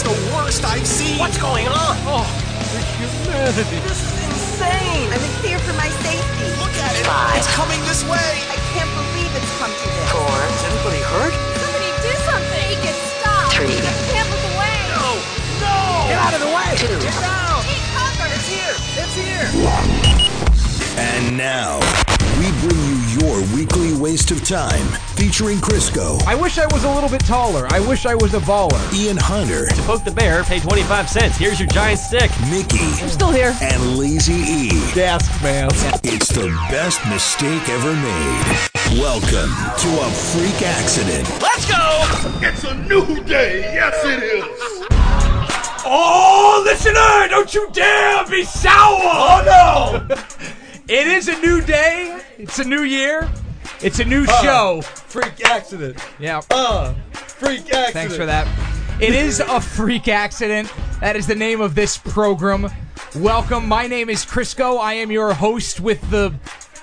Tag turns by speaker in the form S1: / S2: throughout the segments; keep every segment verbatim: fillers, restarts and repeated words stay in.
S1: the worst I've seen.
S2: What's going on?
S3: Oh, the humanity.
S2: This is insane.
S4: I'm in fear for my safety.
S1: Look at it.
S2: Five.
S1: It's coming this way.
S4: I can't believe it's come to this.
S2: Four. Is anybody hurt?
S5: Somebody do something! Make it stop!
S2: Three.
S5: Get the camels away!
S2: No! No! Get out of the way! Two.
S5: Get down! Take cover!
S2: It's here! It's here!
S6: And now, we bring you your weekly waste of time, featuring Crisco.
S3: I wish I was a little bit taller. I wish I was a baller.
S6: Ian Hunter.
S7: To poke the bear, pay twenty-five cents. Here's your giant stick.
S6: Mickey.
S3: I'm still here.
S6: And Lazy E.
S3: Gasp, man.
S6: It's the best mistake ever made. Welcome to a freak accident.
S7: Let's go!
S8: It's a new day. Yes, it is.
S3: Oh, listener, don't you dare be sour! Oh, no! It is a new day. It's a new year. It's a new
S9: uh,
S3: show.
S9: Freak accident.
S3: Yeah.
S9: Uh, freak accident.
S3: Thanks for that. It is a freak accident. That is the name of this program. Welcome. My name is Crisco. I am your host with the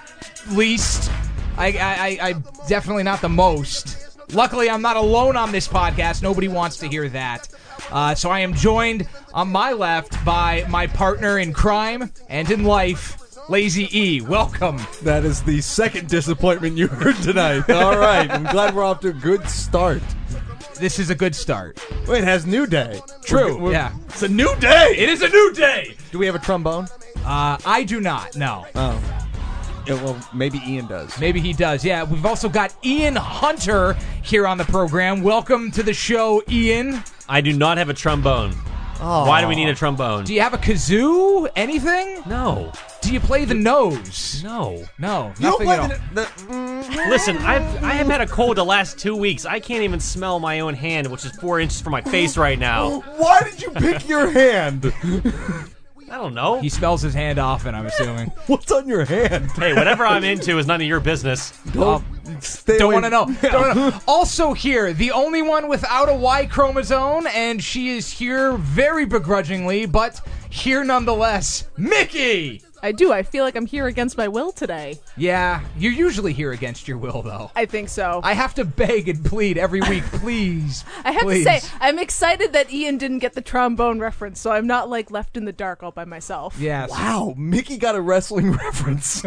S3: least. I, I, I, I'm definitely not the most. Luckily, I'm not alone on this podcast. Nobody wants to hear that. Uh, so I am joined on my left by my partner in crime and in life, Lazy E. Welcome.
S9: That is the second disappointment you heard tonight. All right. I'm glad we're off to a good start.
S3: This is a good start.
S9: Wait, it has new day.
S3: True.
S9: We're, we're,
S3: yeah.
S9: It's a new day.
S3: It is a new day.
S9: Do we have a trombone?
S3: Uh, I do not. No.
S9: Oh. Yeah, well, maybe Ian does.
S3: Maybe he does. Yeah. We've also got Ian Hunter here on the program. Welcome to the show, Ian.
S7: I do not have a trombone.
S9: Oh.
S7: Why do we need a trombone?
S3: Do you have a kazoo? Anything?
S7: No.
S3: Do you play the nose?
S7: No.
S3: No.
S9: You don't
S3: Nothing
S9: play
S3: at all.
S9: the... the mm,
S7: Listen, I've I have had a cold the last two weeks. I can't even smell my own hand, which is four inches from my face right now.
S9: why did you pick your hand?
S7: I don't know.
S3: He smells his hand often, I'm assuming.
S9: What's on your hand?
S7: Hey, whatever I'm into is none of your business.
S9: Don't, stay
S3: Don't
S9: away-
S3: want to know. Don't wanna know. Also here, the only one without a Y chromosome, and she is here very begrudgingly, but here nonetheless, Mickey!
S10: I do. I feel like I'm here against my will today.
S3: Yeah, you're usually here against your will, though.
S10: I think so.
S3: I have to beg and plead every week, please.
S10: I have
S3: please.
S10: to say, I'm excited that Ian didn't get the trombone reference, so I'm not like left in the dark all by myself.
S3: Yes.
S9: Wow, Mickey got a wrestling reference.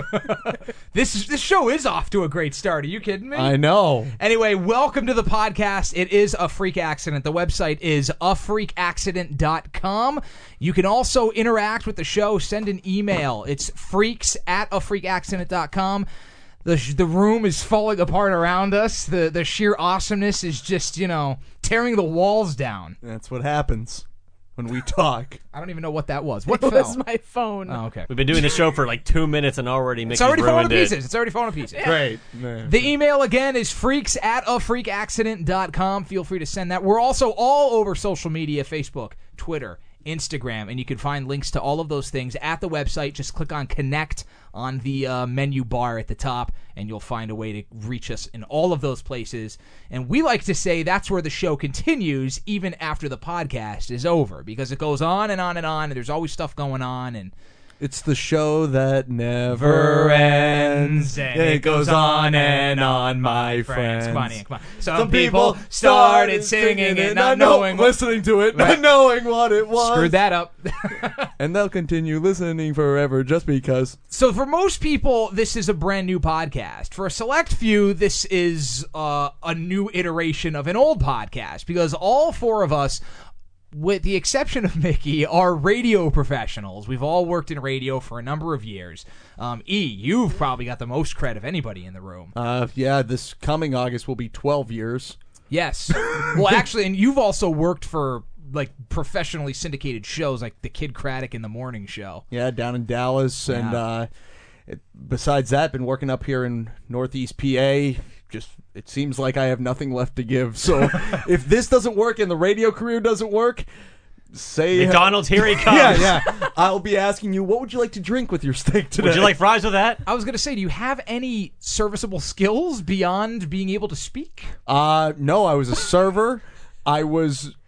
S3: This is, this show is off to a great start. Are you kidding me?
S9: I know.
S3: Anyway, welcome to the podcast. It is A Freak Accident. The website is a freak accident dot com. You can also interact with the show. Send an email. It's freaks at a freak accident dot com. The the room is falling apart around us. The the sheer awesomeness is just, you know, tearing the walls down.
S9: That's what happens when we talk.
S3: I don't even know what that was. What
S10: It
S3: fell?
S10: was my phone.
S3: Oh, okay.
S7: We've been doing the show for like two minutes and already Mickey's
S3: It's already falling
S7: ruined
S3: to
S7: it.
S3: pieces. It's already falling to pieces.
S9: Great.
S3: The email again is freaks at a freak accident dot com. Feel free to send that. We're also all over social media, Facebook, Twitter, Instagram, and you can find links to all of those things at the website. Just click on Connect on the uh, menu bar at the top, and you'll find a way to reach us in all of those places. And we like to say that's where the show continues even after the podcast is over, because it goes on and on and on, and there's always stuff going on, and
S9: It's the show that never
S3: never ends,
S9: ends.
S3: and it goes on and on, my friends.
S9: friends.
S3: Come on, Ian, come on. Some, people started singing it, not knowing what...
S9: listening to it,
S3: Right.
S9: not knowing what it was.
S3: Screwed that up.
S9: And they'll continue listening forever just because.
S3: So for most people, this is a brand new podcast. For a select few, this is uh, a new iteration of an old podcast, because all four of us, with the exception of Mickey, are radio professionals. We've all worked in radio for a number of years. Um, E, you've probably got the most cred of anybody in the room.
S9: Uh, yeah, this coming August will be twelve years.
S3: Yes. Well, actually, and you've also worked for like professionally syndicated shows like the Kid Craddock in the Morning Show.
S9: Yeah, down in Dallas. And
S3: Yeah.
S9: uh, it, besides that, been working up here in Northeast P A. Just, it seems like I have nothing left to give. So if this doesn't work and the radio career doesn't work, say...
S7: McDonald's, here he comes.
S9: Yeah, yeah. I'll be asking you, what would you like to drink with your steak today?
S7: Would you like fries with that?
S3: I was going to say, do you have any serviceable skills beyond being able to speak?
S9: Uh, no, I was a server. I was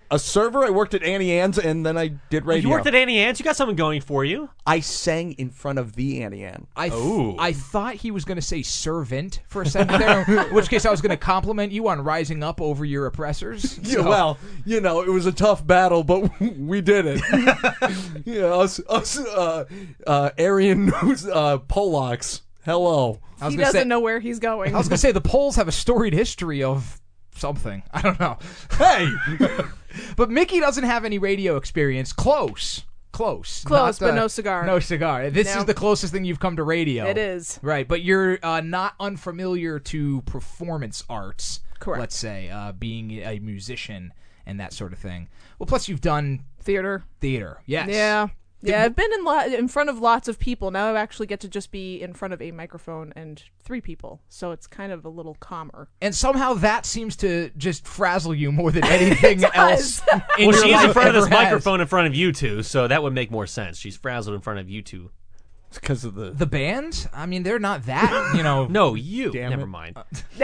S9: A server. I worked at Annie Ann's, and then I did radio.
S7: You worked at Annie Ann's? You got something going for you.
S9: I sang in front of the Annie Ann.
S3: I th-
S7: Ooh.
S3: I thought he was going to say servant for a second there, in which case I was going to compliment you on rising up over your oppressors.
S9: Yeah,
S3: So-
S9: well, you know, it was a tough battle, but we did it. Yeah, us, us uh, uh, Aryan uh, Polacks. Hello.
S3: I was
S10: He
S3: gonna
S10: doesn't
S3: say,
S10: know where he's going.
S3: I was going to say the Poles have a storied history of something. I don't know.
S9: Hey!
S3: But Mickey doesn't have any radio experience. Close. Close.
S10: Close,
S3: Not,
S10: but
S3: uh,
S10: no cigar.
S3: No cigar. This
S10: No.
S3: is the closest thing you've come to radio.
S10: It is.
S3: Right, but you're uh, not unfamiliar to performance arts.
S10: Correct.
S3: Let's say, uh, being a musician and that sort of thing. Well, plus you've done
S10: Theater.
S3: theater. Yes.
S10: Yeah. Yeah, I've been in lo- in front of lots of people. Now I actually get to just be in front of a microphone and three people, so it's kind of a little calmer.
S3: And somehow that seems to just frazzle you more than anything else. in
S7: Well,
S3: your
S7: she's
S3: life
S7: in front of this
S3: ever has.
S7: microphone in front of you two, so that would make more sense. She's frazzled in front of you two.
S9: It's because of the...
S3: The band? I mean, they're not that, you know.
S7: No, you.
S9: Damn
S7: Never
S9: it.
S7: mind.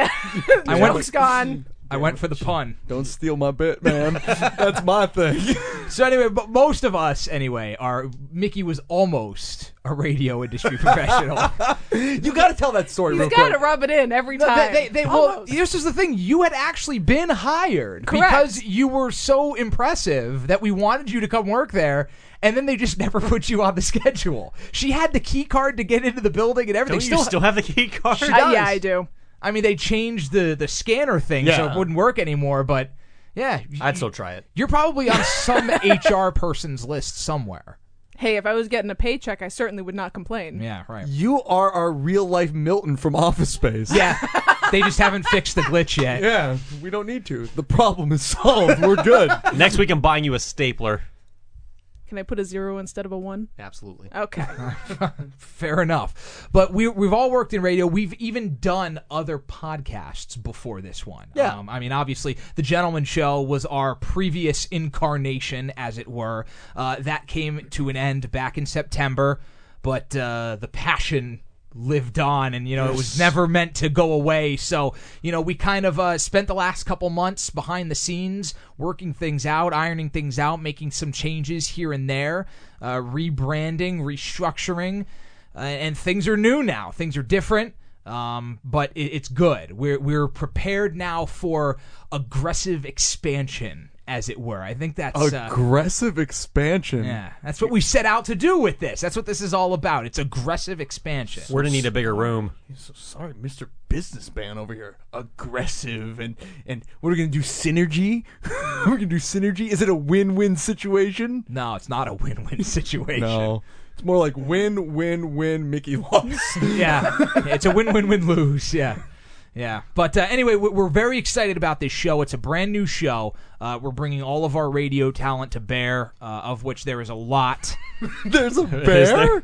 S3: I went,
S10: Joke's gone.
S3: I went for the pun.
S9: Don't steal my bit, man. That's my thing.
S3: So anyway, but most of us, anyway, are... Mickey was almost a radio industry professional.
S9: You got to tell that story
S10: He's
S9: real
S10: got
S9: quick.
S10: to rub it in every
S3: No,
S10: time.
S3: they, they, they, well,
S10: Almost.
S3: this is the thing. You had actually been hired
S10: Correct.
S3: because you were so impressive that we wanted you to come work there, and then they just never put you on the schedule. She had the key card to get into the building and everything.
S7: Don't you still have the key card?
S3: She
S10: Uh,
S3: does.
S10: yeah, I do.
S3: I mean, they changed the, the scanner thing so
S7: Yeah.
S3: it wouldn't work anymore, but yeah.
S7: I'd still try it.
S3: You're probably on some H R person's list somewhere.
S10: Hey, if I was getting a paycheck, I certainly would not complain.
S3: Yeah, right.
S9: You are our real-life Milton from Office Space.
S3: Yeah, they just haven't fixed the glitch yet.
S9: Yeah, we don't need to. The problem is solved. We're good.
S7: Next week, I'm buying you a stapler.
S10: Can I put a zero instead of a one?
S7: Absolutely.
S10: Okay.
S3: Fair enough. But we, we've all worked in radio. We've even done other podcasts before this one.
S9: Yeah.
S3: Um, I mean, obviously, The Gentleman Show was our previous incarnation, as it were. Uh, that came to an end back in September, but uh, the passion lived on, and you know it was never meant to go away. So you know we kind of uh, spent the last couple months behind the scenes working things out, ironing things out, making some changes here and there, uh, rebranding, restructuring, uh, and things are new now. Things are different. Um, but it, it's good. We're we're prepared now for aggressive expansion, as it were. I think that's uh,
S9: Aggressive expansion.
S3: yeah, that's what we set out to do with this. That's what this is all about. It's aggressive expansion.
S7: We're going to need a bigger room.
S9: So sorry, Mister Businessman over here. Aggressive and and what are we gonna do? Synergy? We're gonna do synergy. Is it a win-win situation?
S3: No, it's not a win-win situation.
S9: No, it's more like win, win, win. Mickey lost.
S3: Yeah, it's a win-win-win-lose. Yeah. Yeah, but uh, anyway, we- we're very excited about this show. It's a brand new show. Uh, we're bringing all of our radio talent to bear, uh, of which there is a lot.
S9: There's a bear.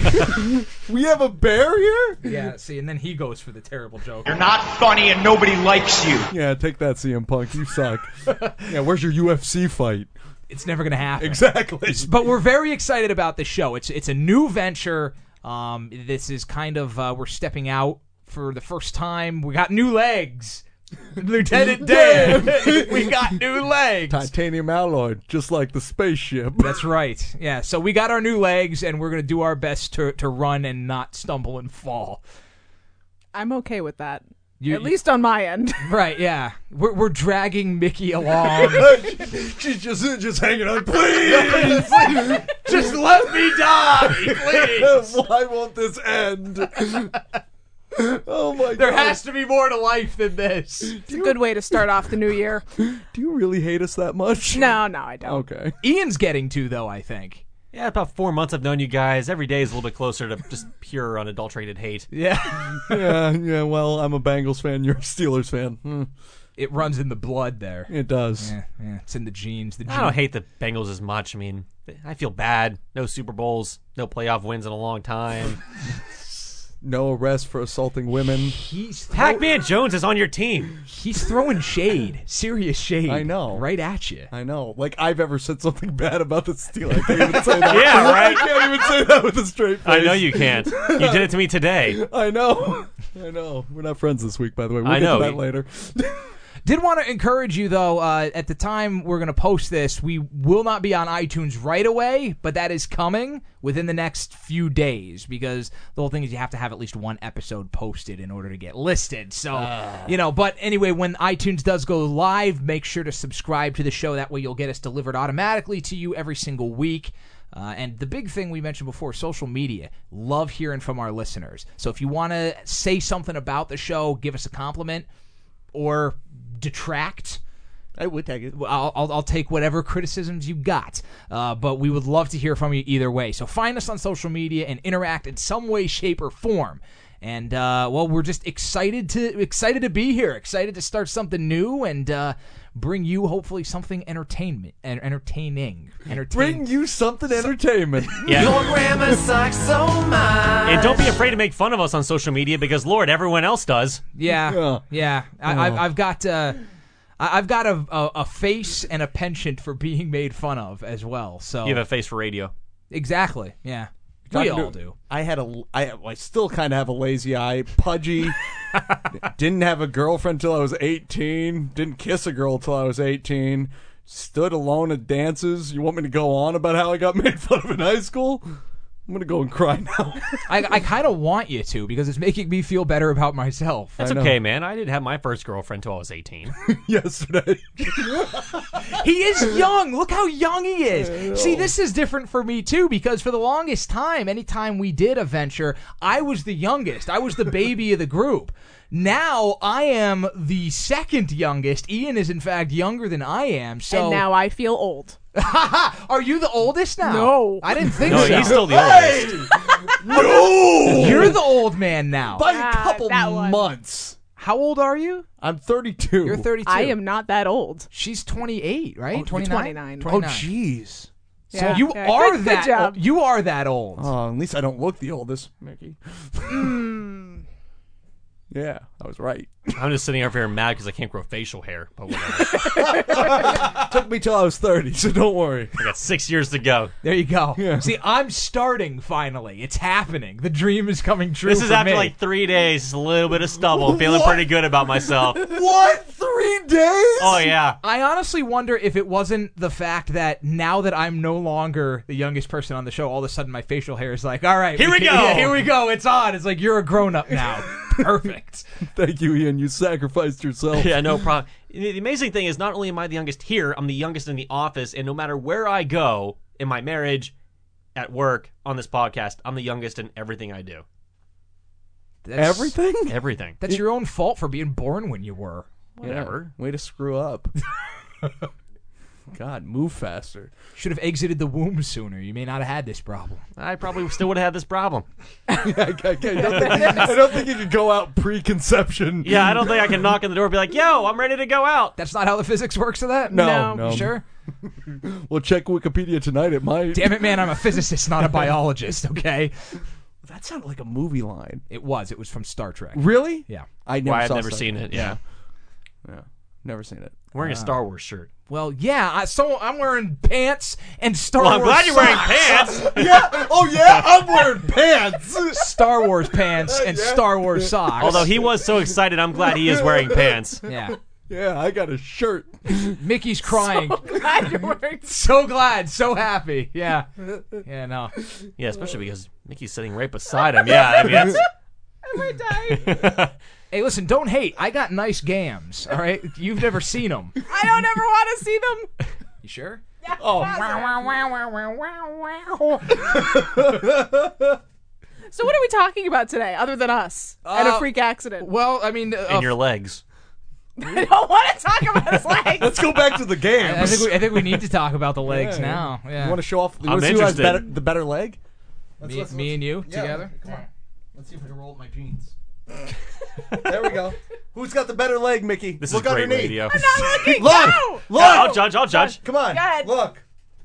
S9: We have a bear here.
S3: Yeah, see, and then he goes for the terrible joke.
S1: You're not funny and nobody likes you.
S9: Yeah, take that, C M Punk. You suck. Yeah, where's your U F C fight?
S3: It's never going to happen.
S9: Exactly.
S3: But we're very excited about this show. It's it's a new venture. Um, this is kind of uh, we're stepping out for the first time. We got new legs. Lieutenant Dan, we got new legs.
S9: Titanium alloy, just like the spaceship.
S3: That's right. Yeah, so we got our new legs, and we're going to do our best to to run and not stumble and fall.
S10: I'm okay with that.
S3: You-
S10: At least on my end.
S3: Right, yeah. We're, we're dragging Mickey along.
S9: She's just just hanging on. Please,
S3: Just let me die, please.
S9: why won't this end? Oh my god!
S3: There has to be more to life than this.
S10: It's a good way to start off the new year.
S9: Do you really hate us that much?
S10: No, no, I don't.
S9: Okay.
S3: Ian's getting to, though, I think.
S7: Yeah, about four months I've known you guys. Every day is a little bit closer to just pure, unadulterated hate.
S3: Yeah.
S9: Yeah, yeah. Well, I'm a Bengals fan. You're a Steelers fan. Hmm.
S3: It runs in the blood there.
S9: It does.
S3: Yeah, yeah, it's in the genes. The
S7: I don't
S3: gene-
S7: hate the Bengals as much. I mean, I feel bad. No Super Bowls, no playoff wins in a long time.
S9: No arrest for assaulting women.
S3: He's throw-
S7: Pac-Man Jones is on your team.
S3: He's throwing shade, serious shade.
S9: I know.
S3: right at you.
S9: I know. Like I've ever said something bad about the Steelers. I can't even say that.
S7: Yeah, right.
S9: I can't even say that with a straight face.
S7: I know you can't. You did it to me today.
S9: I know. I know. We're not friends this week, by the way. We'll
S7: I
S9: get
S7: know.
S9: to that later.
S3: Did want to encourage you, though, uh, at the time we're going to post this, we will not be on iTunes right away, but that is coming within the next few days, because the whole thing is you have to have at least one episode posted in order to get listed. So, uh. you know, but anyway, when iTunes does go live, make sure to subscribe to the show. That way you'll get us delivered automatically to you every single week. Uh, and the big thing we mentioned before, social media. Love hearing from our listeners. So if you want to say something about the show, give us a compliment, or detract,
S9: I would take it.
S3: I'll, I'll, I'll take whatever criticisms you got. Uh, but we would love to hear from you either way. So find us on social media and interact in some way, shape, or form. And uh, well, we're just excited to excited to be here, excited to start something new, and uh, bring you hopefully something entertainment and entertaining. Entertain-
S9: bring you something entertainment.
S7: Yeah.
S2: Your grammar sucks so much.
S7: And don't be afraid to make fun of us on social media, because Lord, everyone else does.
S3: Yeah,
S9: Yeah.
S3: yeah. I, I've, I've got uh, I- I've got a, a a face and a penchant for being made fun of as well. So
S7: You have a face for radio.
S3: exactly, yeah. We all do.
S9: I had a, I, I still kind of have a lazy eye, pudgy. Didn't have a girlfriend till I was eighteen. Didn't kiss a girl till I was eighteen. Stood alone at dances. You want me to go on about how I got made fun of in high school? I'm gonna go and cry now.
S3: I, I kind of want you to, because it's making me feel better about myself.
S7: That's okay, man. I didn't have my first girlfriend till I was eighteen.
S9: Yesterday.
S3: He is young. Look how young he is. See, this is different for me, too, because for the longest time, anytime we did a venture, I was the youngest. I was the baby of the group. Now, I am the second youngest. Ian is, in fact, younger than I am. So
S10: And now I feel old.
S3: Are you the oldest now?
S10: No.
S3: I didn't think
S7: No,
S3: so.
S7: he's still the oldest.
S9: No!
S3: You're the old man now.
S9: By
S10: Ah,
S9: a couple
S10: that one.
S9: months.
S3: How old are you?
S9: I'm thirty-two.
S3: You're thirty-two.
S10: I am not that old.
S3: She's twenty-eight, right?
S10: Oh, twenty-nine.
S9: Oh, jeez.
S3: So
S10: Yeah.
S3: you
S10: Yeah,
S3: are
S10: good- good
S3: that.
S10: job.
S3: You are that old.
S9: Oh, at least I don't look the oldest, Mickey. Yeah, I was right.
S7: I'm just sitting over here mad because I can't grow facial hair. But whatever.
S9: Took me till I was thirty, so don't worry.
S7: I got six years to go.
S3: There you go.
S9: Yeah.
S3: See, I'm starting finally. It's happening. The dream is coming true.
S7: This is
S3: for
S7: after
S3: me.
S7: like three days, just a little bit of stubble. I'm feeling
S9: What?
S7: pretty good about myself.
S9: What? Three days?
S7: Oh, yeah.
S3: I honestly wonder if it wasn't the fact that now that I'm no longer the youngest person on the show, all of a sudden my facial hair is like, all right,
S7: Here we
S3: can-
S7: go.
S3: yeah, here we go. It's on. It's like you're a grown up now. Perfect.
S9: Thank you, Ian. You sacrificed yourself.
S7: Yeah, no problem. The amazing thing is, not only am I the youngest here, I'm the youngest in the office, and no matter where I go, in my marriage, at work, on this podcast, I'm the youngest in everything I do.
S3: That's,
S9: Everything?
S7: Everything.
S3: That's your own fault for being born when you were.
S7: Whatever.
S9: Yeah, way to screw up. God, move faster.
S3: Should have exited the womb sooner. You may not have had this problem.
S7: I probably still would have had this problem.
S9: I, I, I, don't think, I don't think you could go out pre-conception.
S7: Yeah, I don't think I can knock on the door and be like, yo, I'm ready to go out.
S3: That's not how the physics works of that?
S9: No,
S10: No.
S9: no.
S3: You sure?
S9: We'll check Wikipedia tonight. It might.
S3: Damn it, man. I'm a physicist, not a biologist, okay?
S9: That sounded like a movie line.
S3: It was. It was from Star Trek.
S9: Really?
S3: Yeah.
S9: I never
S7: Why, I've
S9: saw
S7: never
S9: Star
S7: seen
S9: Trek.
S7: it, yeah.
S9: Yeah. Never seen it.
S7: I'm wearing a Star Wars shirt.
S3: Well, yeah. I, so I'm wearing pants and Star
S7: Well, I'm
S3: Wars
S7: glad you're wearing
S3: socks.
S7: pants.
S9: Yeah. Oh, yeah. I'm wearing pants.
S3: Star Wars pants and
S9: Yeah.
S3: Star Wars socks.
S7: Although he was so excited, I'm glad he is wearing pants.
S3: Yeah.
S9: Yeah, I got a shirt.
S3: Mickey's crying.
S10: Glad you're wearing.
S3: So glad, so happy. Yeah. Yeah, no.
S7: Yeah, especially because Mickey's sitting right beside him. Yeah, I mean, that's...
S10: Am I dying?
S3: Hey, listen, don't hate. I got nice gams, all right? You've never seen them.
S10: I don't ever want to see them.
S3: You sure?
S10: Oh. So what are we talking about today, other than us and a
S3: Uh,
S10: freak accident?
S3: Well, I mean... Uh,
S7: And your legs.
S10: I don't want to talk about his legs.
S9: Let's go back to the game.
S3: I, I think we, I think we need to talk about the legs
S9: Yeah.
S3: now. Yeah.
S9: You want to show off? You
S7: I'm
S9: wanna see who has
S7: interested.
S9: better, the better leg?
S3: me,
S9: let's-
S3: me and you
S9: Yeah,
S3: together?
S9: Come on. Let's see if I can roll up my jeans. There we go. Who's got the better leg, Mickey?
S7: This
S9: Look
S7: is great
S9: underneath.
S7: radio.
S10: I'm not looking.
S9: Look!
S10: No!
S9: Look!
S7: Yeah, I'll judge, I'll judge.
S9: Come on.
S10: Go ahead.
S9: Look.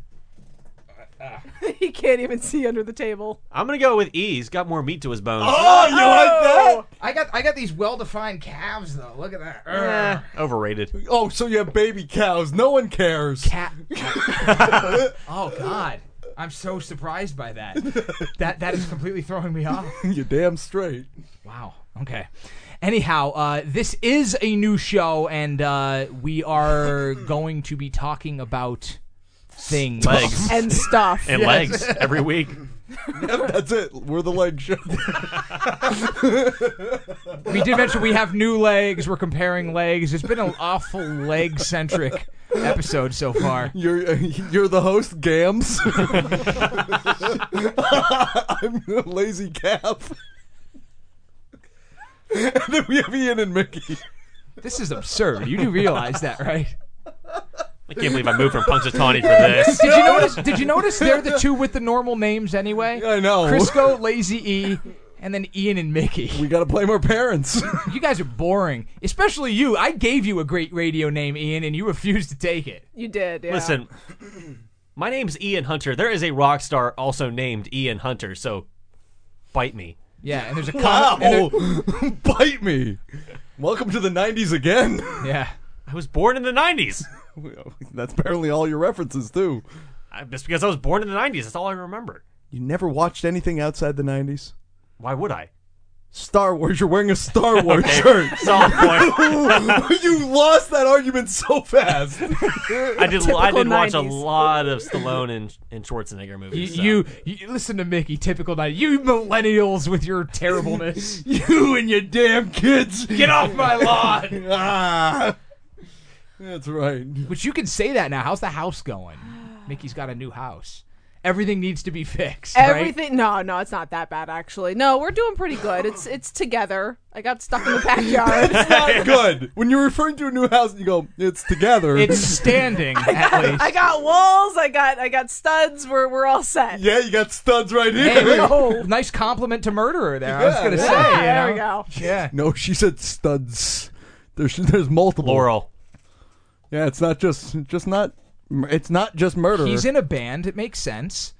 S10: He can't even see under the table.
S7: I'm going to go with E. He's got more meat to his bones.
S9: Oh, you like
S3: I got I got these well-defined calves, though. Look at that.
S7: Eh, overrated.
S9: that? Oh, so you have baby cows. No one cares.
S3: Cat. Oh, God. I'm so surprised by that. That That is completely throwing me off.
S9: You're damn straight.
S3: Wow. Okay. Anyhow, uh, this is a new show, and uh, we are going to be talking about things.
S7: Legs.
S10: And stuff.
S7: And
S3: Yes.
S7: legs every week.
S9: Yep, that's it. We're the leg show.
S3: We did mention we have new legs. We're comparing legs. It's been an awful leg-centric episode so far.
S9: You're uh, you're the host, Gams. I'm the lazy calf. And then we have Ian and Mickey.
S3: This is absurd. You do realize that, right?
S7: I can't believe I moved from Punxsutawney for this.
S3: Did you notice? Did you notice they're the two with the normal names anyway?
S9: I know.
S3: Crisco, Lazy E, and then Ian and Mickey.
S9: We got to blame our parents.
S3: You guys are boring, especially you. I gave you a great radio name, Ian, and you refused to take it.
S10: You did, yeah.
S7: Listen, my name's Ian Hunter. There is a rock star also named Ian Hunter, so bite me.
S3: Yeah, and there's a
S9: Wow.
S3: comment. and there-
S9: Bite me. Welcome to the nineties again.
S3: yeah.
S7: I was born in the nineties.
S9: That's apparently all your references, too.
S7: I, just because I was born in the nineties, that's all I remember.
S9: You never watched anything outside the nineties?
S7: Why would I?
S9: Star Wars. You're wearing a Star Wars
S7: Okay,
S9: shirt.
S7: solid point.
S9: You lost that argument so fast.
S7: I did. I
S10: Typical
S7: did watch a
S10: nineties.
S7: lot of Stallone and, and Schwarzenegger
S3: You,
S7: movies. so.
S3: you, you listen to Mickey, typical night. You millennials with your terribleness.
S9: You and your damn kids.
S3: Get off my lawn.
S9: Ah. That's right.
S3: Which you can say that now. How's the house going? Mickey's got a new house. Everything needs to be fixed. right?
S10: Everything. No, no, it's not that bad actually. No, we're doing pretty good. It's it's together. I got stuck in the backyard.
S9: It's not good. When you're referring to a new house, you go, it's together.
S3: It's standing at least.
S10: I got walls. I got I got studs. We're we're all set.
S9: yeah, you got studs right here.
S3: Hey, look,
S10: Oh.
S3: nice compliment to murderer there. I was
S9: Yeah,
S3: gonna
S9: yeah.
S3: say.
S10: Yeah,
S3: you
S10: there
S3: know?
S10: we go.
S3: Yeah.
S9: No, she said studs. There's there's multiple.
S7: Laurel.
S9: Yeah, it's not just just not. It's not just murder.
S3: He's in a band. It makes sense.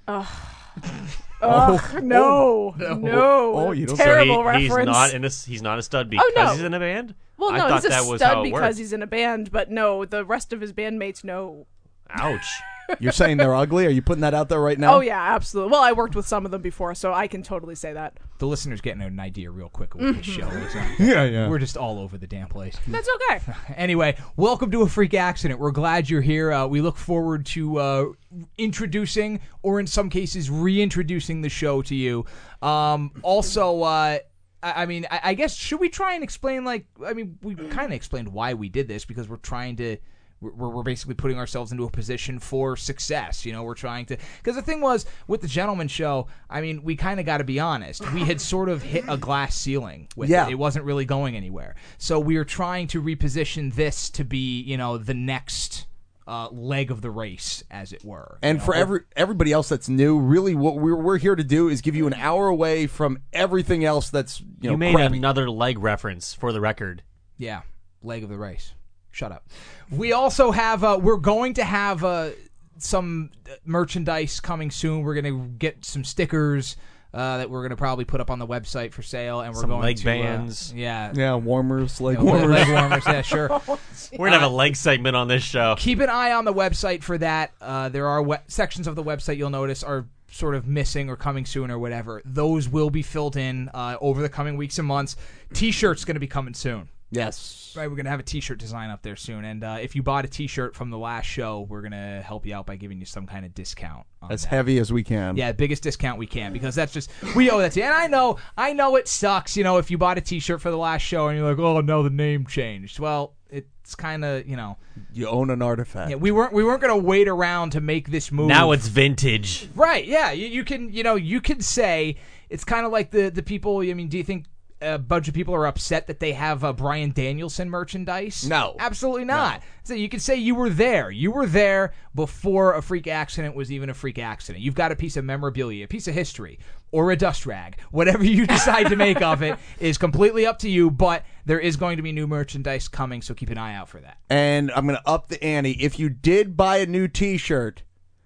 S10: Ugh, no, no,
S9: Oh, you don't-
S7: So
S10: terrible
S7: he, he's
S10: reference.
S7: not in a he's not a stud because
S10: Oh, no.
S7: he's in a band.
S10: well,
S7: I
S10: no,
S7: thought
S10: he's a
S7: that was how
S10: stud
S7: it
S10: because
S7: worked.
S10: he's in a band, but no, the rest of his bandmates no.
S7: Ouch.
S9: You're saying they're ugly? Are you putting that out there right now?
S10: Oh yeah, absolutely. Well, I worked with some of them before, so I can totally say that.
S3: The listener's getting an idea real quick of what this show is.
S9: Yeah, yeah.
S3: We're just all over the damn place.
S10: That's okay.
S3: Anyway, welcome to A Freak Accident. We're glad you're here. Uh, we look forward to uh, introducing, or in some cases, reintroducing the show to you. Um, also, uh, I, I mean, I, I guess, should we try and explain, like, I mean, we kind of explained why we did this, because we're trying to, we're, we're basically putting ourselves into a position for success. You know, we're trying to, because the thing was, with the Gentleman Show, I mean, we kind of got to be honest. We had sort of hit a glass ceiling with
S9: Yeah.
S3: it. It wasn't really going anywhere. So we were trying to reposition this to be, you know, the next uh, leg of the race, as it were.
S9: And
S3: you
S9: for
S3: know?
S9: every everybody else that's new, really, what we're we're here to do is give you an hour away from everything else that's you know
S7: You made
S9: crappy.
S7: another leg reference for the record.
S3: Yeah, leg of the race. Shut up. We also have, uh, we're going to have uh, some merchandise coming soon. We're going to get some stickers uh, that we're going to probably put up on the website for sale. And we're
S7: Some
S3: going
S7: leg
S3: to,
S7: bands.
S3: Uh, yeah.
S9: Yeah, warmers, leg
S3: You know,
S9: warmers.
S3: leg warmers, yeah, sure.
S7: We're gonna have a leg segment on this show.
S3: Keep an eye on the website for that. Uh, there are we- sections of the website you'll notice are sort of missing or coming soon or whatever. Those will be filled in uh, over the coming weeks and months. T-shirt's going to be coming soon.
S9: Yes.
S3: Right, we're going to have a T-shirt design up there soon. And uh, if you bought a T-shirt from the last show, we're going to help you out by giving you some kind of discount. on
S9: As
S3: that.
S9: heavy as we can.
S3: Yeah, biggest discount we can, because that's just, we owe that to you. And I know, I know it sucks, you know, if you bought a T-shirt for the last show and you're like, oh, no, the name changed. Well, it's kind of, you know.
S9: You own an artifact.
S3: Yeah, we weren't we weren't going to wait around to make this move.
S7: Now it's vintage.
S3: Right, yeah. You, you can, you know, you can say, it's kind of like the, the people, I mean, do you think a bunch of people are upset that they have uh, Bryan Danielson merchandise?
S9: No.
S3: Absolutely not. So you can say you were there. You were there before A Freak Accident was even a freak accident. You've got a piece of memorabilia, a piece of history, or a dust rag. Whatever you decide to make of it is completely up to you, but there is going to be new merchandise coming, so keep an eye out for that.
S9: And I'm going to up the ante. If you did buy a new T-shirt,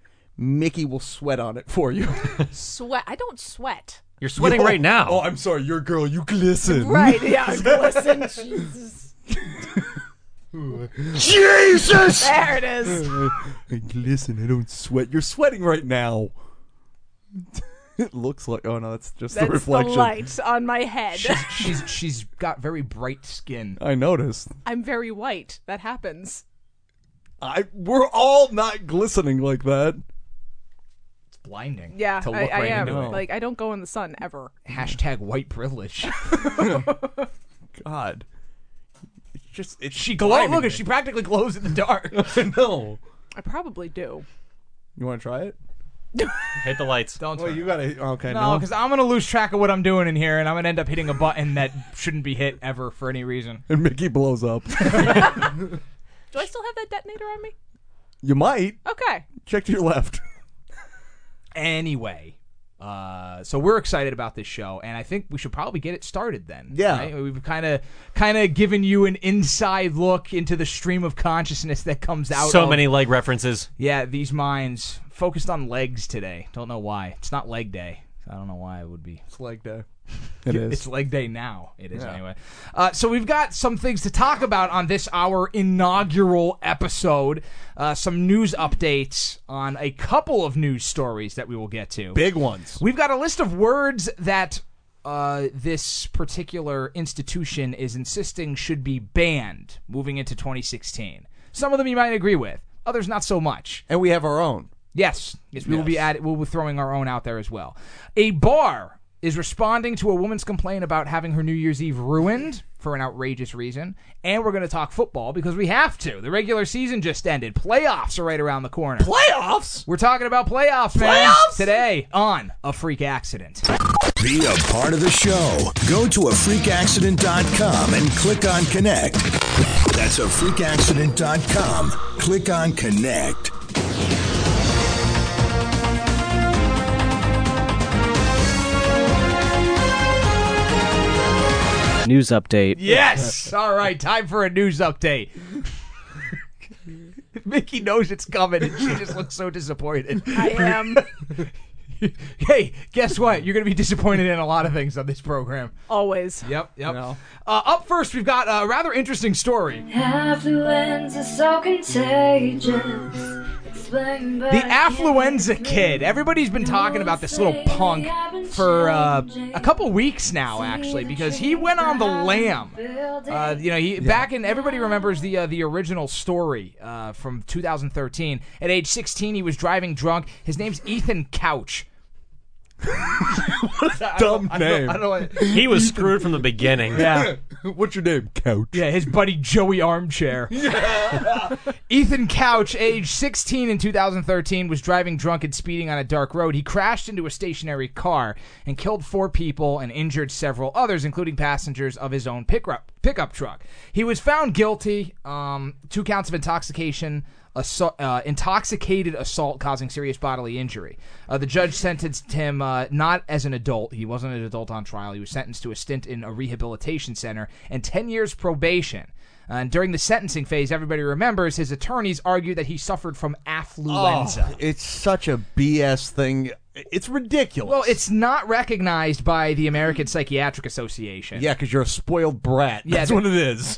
S9: Mickey will sweat on it for you.
S10: Sweat. I don't sweat.
S7: You're sweating right now.
S9: Oh, I'm sorry. You're a girl. You glisten.
S10: Right? Yeah. Listen, Jesus.
S9: Jesus!
S10: There it is.
S9: I glisten. I don't sweat. You're sweating right now. It looks like. Oh no, that's just
S10: That's
S9: the reflection.
S10: the light on my head.
S3: She's, she's she's got very bright skin.
S9: I noticed.
S10: I'm very white. That happens.
S9: I we're all not glistening like that.
S3: It's blinding.
S10: Yeah,
S3: to look
S10: I, I
S3: right
S10: am.
S3: into it.
S10: Like I don't go in the sun ever.
S3: Hashtag white privilege.
S9: God, it's just it's
S3: She glows.
S9: blinding
S3: Look,
S9: me.
S3: she practically glows in the dark.
S9: No.
S10: I probably do.
S9: You want to try it?
S7: Hit the lights.
S3: Don't.
S9: Well, you gotta. Okay,
S3: No,
S9: no.
S3: because I'm gonna lose track of what I'm doing in here, and I'm gonna end up hitting a button that shouldn't be hit ever for any reason.
S9: And Mickey blows up.
S10: Do I still have that detonator on me?
S9: You might
S10: Okay.
S9: check to your left.
S3: Anyway, uh, so we're excited about this show, and I think we should probably get it started then.
S9: Yeah.
S3: right? We've kind of kind of given you an inside look into the stream of consciousness that comes out.
S7: So
S3: of,
S7: many leg references.
S3: Yeah, these minds focused on legs today. Don't know why. It's not leg day. I don't know why it would be.
S9: It's leg day. It is.
S3: It's leg day now. It is
S9: Yeah.
S3: anyway. Uh, so we've got some things to talk about on this our inaugural episode. Uh, some news updates on a couple of news stories that we will get to.
S9: Big ones.
S3: We've got a list of words that uh, this particular institution is insisting should be banned moving into twenty sixteen. Some of them you might agree with. Others not so much.
S9: And we have our own.
S3: Yes, yes, we will be
S9: Yes.
S3: add, we'll be throwing our own out there as well. A bar is responding to a woman's complaint about having her New Year's Eve ruined for an outrageous reason, and we're going to talk football because we have to. The regular season just ended. Playoffs are right around the corner.
S9: Playoffs?
S3: We're talking about playoffs, man.
S9: Playoffs?
S3: Today on A Freak Accident.
S6: Be a part of the show. Go to a freak accident dot com and click on Connect. That's a freak accident dot com. Click on Connect.
S11: News update.
S3: Yes! All right, time for a news update. Mickey knows it's coming, and she just looks so disappointed.
S10: I am.
S3: Hey, guess what? You're going to be disappointed in a lot of things on this program.
S10: Always.
S3: Yep, yep.
S9: No.
S3: Uh, up first, we've got a rather interesting story.
S5: Affluenza so contagious. Explain, but
S3: The
S5: I can't
S3: Affluenza Kid. Everybody's been talking about this little punk for uh, a couple weeks now, actually, because he went on the lam. Uh, you know, he back in. Everybody remembers the uh, the original story uh, from two thousand thirteen. At age sixteen, he was driving drunk. His name's Ethan Couch.
S9: Dumb
S3: I don't,
S9: name.
S3: I don't know. What,
S7: He was screwed from the beginning.
S3: yeah.
S9: What's your name? Couch.
S3: Yeah, his buddy Joey Armchair. Ethan Couch, age sixteen in two thousand thirteen, was driving drunk and speeding on a dark road. He crashed into a stationary car and killed four people and injured several others, including passengers of his own pickup pickup truck. He was found guilty, um, two counts of intoxication, assault, uh, intoxicated assault causing serious bodily injury. Uh, the judge sentenced him uh, not as an adult. He wasn't an adult on trial. He was sentenced to a stint in a rehabilitation center and ten years probation. Uh, and during the sentencing phase, everybody remembers his attorneys argued that he suffered from affluenza.
S9: Oh, it's such a B S thing. It's ridiculous.
S3: Well, it's not recognized by the American Psychiatric Association.
S9: yeah, because you're a spoiled brat.
S3: Yeah,
S9: That's
S3: the-
S9: what it is.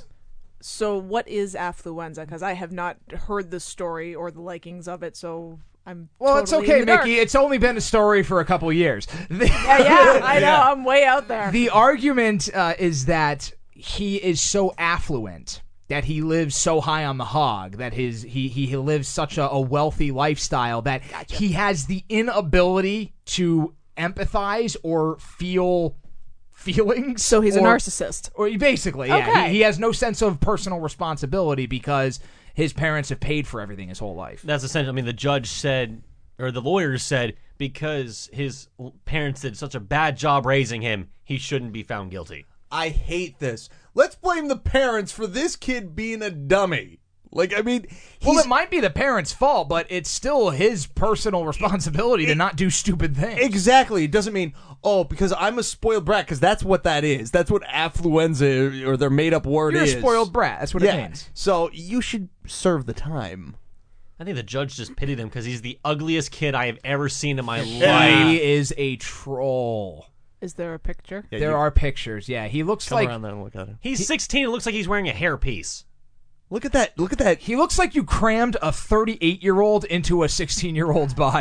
S10: So what is affluenza? Because I have not heard the story or the likings of it, so I'm
S3: Well,
S10: totally
S3: it's okay,
S10: in the dark.
S3: Mickey. It's only been a story for a couple years. The,
S10: Yeah, yeah, I know. I'm way out there.
S3: the argument uh, is that he is so affluent, that he lives so high on the hog, that his he he, he lives such a, a wealthy lifestyle that
S10: Gotcha.
S3: he has the inability to empathize or feel feelings.
S10: So he's a
S3: or-
S10: narcissist.
S3: Or he basically, yeah.
S10: Okay.
S3: He, he has no sense of personal responsibility because his parents have paid for everything his whole life.
S7: That's essentially, I mean, the judge said, or the lawyers said, because his parents did such a bad job raising him, he shouldn't be found guilty.
S9: I hate this. Let's blame the parents for this kid being a dummy. Like, I mean, he's,
S3: Well, it might be the parents' fault, but it's still his personal responsibility to not do stupid things.
S9: exactly. It doesn't mean, oh, because I'm a spoiled brat, because that's what that is. That's what affluenza or their made-up word
S3: You're
S9: is.
S3: a spoiled brat. That's what
S9: yeah.
S3: it means.
S9: So you should serve the time.
S7: I think the judge just pitied him because he's the ugliest kid I have ever seen in my
S3: He
S7: life.
S3: is a troll.
S10: Is there a picture?
S9: Yeah,
S3: There
S9: you
S3: are pictures. Yeah, he looks
S9: come
S3: like
S9: around there and look at him.
S7: He's sixteen. It looks like he's wearing a hairpiece.
S9: Look at that. Look at that.
S3: he looks like you crammed a thirty-eight-year-old into a sixteen-year-old's body.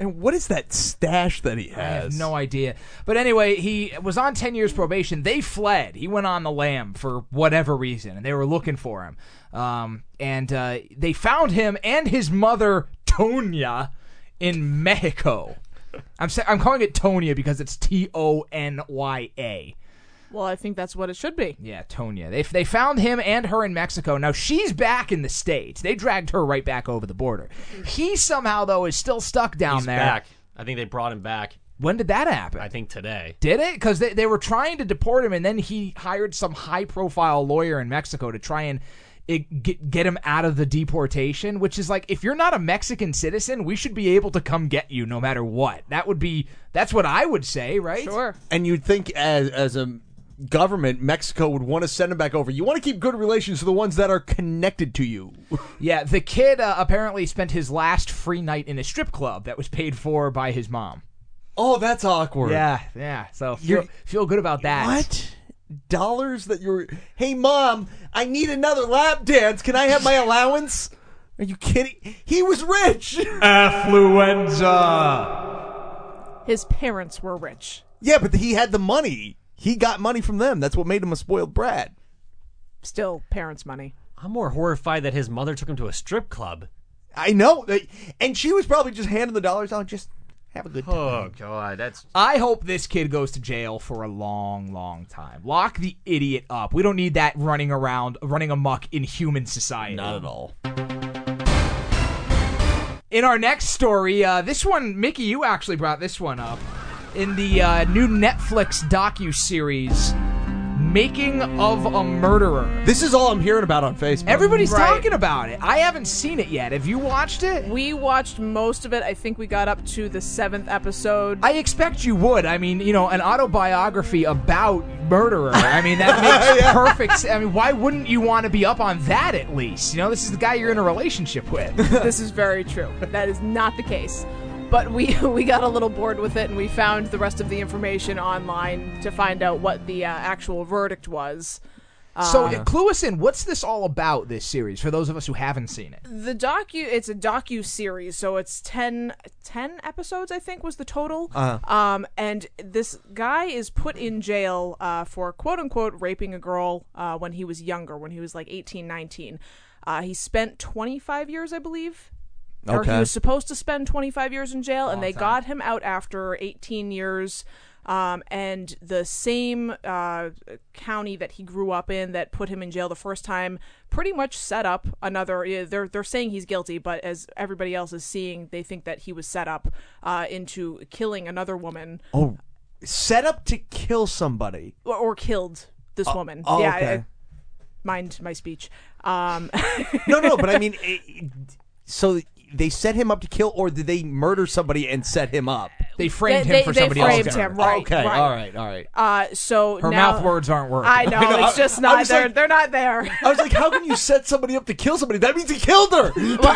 S9: And what is that stash that he has?
S3: I have no idea. But anyway, he was on ten years probation. They fled. He went on the lam for whatever reason, and they were looking for him. Um, and uh, they found him and his mother, Tonya, in Mexico. I'm sa- I'm calling it Tonya because it's T O N Y A.
S10: Well, I think that's what it should be.
S3: Yeah, Tonya. They they found him and her in Mexico. Now, she's back in the States. They dragged her right back over the border. He somehow, though, is still stuck down
S7: He's
S3: there.
S7: back. I think they brought him back.
S3: When did that happen?
S7: I think today.
S3: Did it? Because they, they were trying to deport him, and then he hired some high-profile lawyer in Mexico to try and it, get, get him out of the deportation, which is like, if you're not a Mexican citizen, we should be able to come get you no matter what. That would be, that's what I would say, right?
S10: Sure.
S9: And you'd think as as a government, Mexico would want to send him back over. You want to keep good relations to the ones that are connected to you.
S3: Yeah, the kid uh, apparently spent his last free night in a strip club that was paid for by his mom.
S9: Oh, that's awkward.
S3: Yeah, yeah. So
S9: You're-
S3: feel, feel good about that.
S9: What? Dollars that you're... Hey, Mom, I need another lap dance. Can I have my allowance? Are you kidding? He was rich.
S1: Affluenza.
S10: His parents were rich.
S9: Yeah, but he had the money. He got money from them. That's what made him a spoiled brat.
S10: Still, parents' money.
S7: I'm more horrified that his mother took him to a strip club.
S9: I know. And she was probably just handing the dollars out. Just have a good time.
S7: Oh, God. That's...
S3: I hope this kid goes to jail for a long, long time. Lock the idiot up. We don't need that running around, running amok in human society.
S9: Not at all.
S3: In our next story, uh, this one, Mickey, you actually brought this one up. In the uh, new Netflix docuseries, Making of a Murderer.
S9: This is all I'm hearing about on Facebook.
S3: Everybody's
S10: Right.
S3: talking about it. I haven't seen it yet. Have you watched it?
S10: We watched most of it. I think we got up to the seventh episode.
S3: I expect you would. I mean, you know, an autobiography about murderer. I mean, that makes
S9: Yeah.
S3: perfect sense. I mean, why wouldn't you want to be up on that at least? You know, this is the guy you're in a relationship with.
S10: This is very true. That is not the case. But we we got a little bored with it, and we found the rest of the information online to find out what the uh, actual verdict was.
S3: So, uh, clue us in. What's this all about, this series, for those of us who haven't seen it?
S10: The docu it's a docu series, so it's ten, ten episodes, I think, was the total.
S9: Uh-huh.
S10: Um, and this guy is put in jail uh, for quote unquote raping a girl uh, when he was younger, when he was like eighteen, nineteen. Uh, he spent twenty-five years, I believe. Or he
S9: Okay.
S10: was supposed to spend twenty-five years in jail, and they got him out after eighteen years. Um, and the same uh, county that he grew up in that put him in jail the first time pretty much set up another. Yeah, they're they're saying he's guilty, but as everybody else is seeing, they think that he was set up uh, into killing another woman.
S9: Oh, set up to kill somebody.
S10: Or, or killed this woman.
S9: oh,
S10: yeah,
S9: okay.
S10: I, mind my speech. Um,
S9: No, no, but I mean, it, it- so they set him up to kill, or did they murder somebody and set him up?
S3: They framed
S10: They-
S3: him for
S10: they
S3: somebody
S10: framed
S3: else.
S10: him, right,
S9: Okay,
S10: right.
S9: all right, all right.
S10: uh, so
S3: Her
S10: now,
S3: mouth words aren't working.
S10: I know,
S9: know,
S10: it's just
S9: I- I
S10: not.
S9: was
S10: They're
S9: like-
S10: they're not there.
S9: I was like, how can you set somebody up to kill somebody? That means he killed her.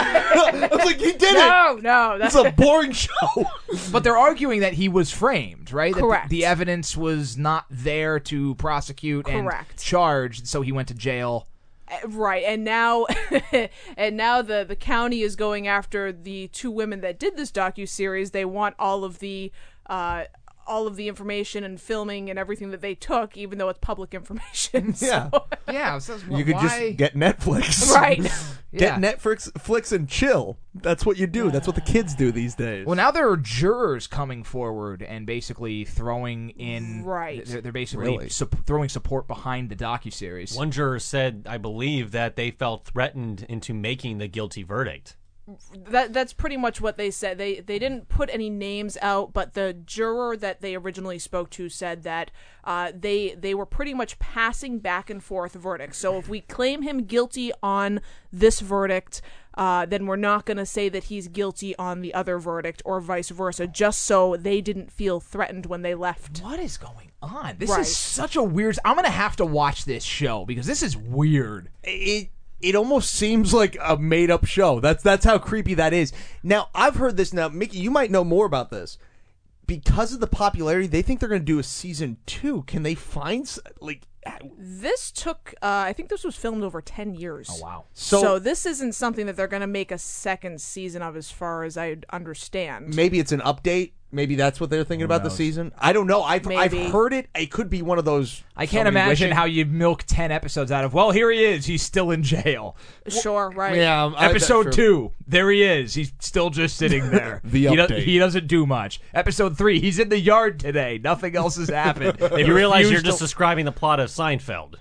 S9: I was like, you did
S10: No,
S9: it.
S10: no,
S9: It's
S10: that's
S9: a boring show.
S3: But they're arguing that he was framed, right? That the-
S10: Correct.
S3: the evidence was not there to prosecute and
S10: Correct.
S3: charge, so he went to jail.
S10: right. And now, and now the the county is going after the two women that did this docuseries. They want all of the. Uh, all of the information and filming and everything that they took, even though it's public information. So-
S9: Yeah.
S3: Yeah, so
S9: You could
S3: why?
S9: just get Netflix.
S10: right.
S3: Yeah.
S9: Get Netflix flicks and chill. That's what you do. That's what the kids do these days.
S3: Well, now there are jurors coming forward and basically throwing in.
S10: Right.
S3: They're, they're basically
S9: Really?
S3: sup- throwing support behind the docuseries.
S7: One juror said, I believe, that they felt threatened into making the guilty verdict.
S10: That that's pretty much what they said. They they didn't put any names out, but the juror that they originally spoke to said that uh, they they were pretty much passing back and forth verdicts. So if we claim him guilty on this verdict, uh, then we're not going to say that he's guilty on the other verdict, or vice versa, just so they didn't feel threatened when they left.
S3: What is going on? This
S10: Right.
S3: is such a weird. I'm gonna have to watch this show because this is weird.
S9: it it almost seems like a made up show. That's that's how creepy that is. Now, I've heard this now, Mickey, you might know more about this. Because of the popularity, they think they're going to do a season two. Can they find s- like
S10: This took, uh, I think this was filmed over ten years.
S3: Oh, wow.
S10: So,
S9: So-
S10: this isn't something that they're going to make a second season of, as far as I understand.
S9: Maybe it's an update. Maybe that's what they're thinking about the season. I don't know. I've I've
S10: Maybe.
S9: heard it. It could be one of those.
S3: I can't
S9: somebody
S3: imagine
S9: wishing-
S3: how you milk ten episodes out of, well, here he is. He's still in jail.
S10: Sure, right.
S9: Yeah, I- that's
S3: Episode
S9: true.
S3: two, there he is. He's still just sitting there.
S9: The
S3: he, do-
S9: update.
S3: he doesn't do much. Episode three, he's in the yard today. Nothing else has happened. They
S7: You realize you're
S3: refuse
S7: just
S3: to-
S7: describing the plot of Seinfeld.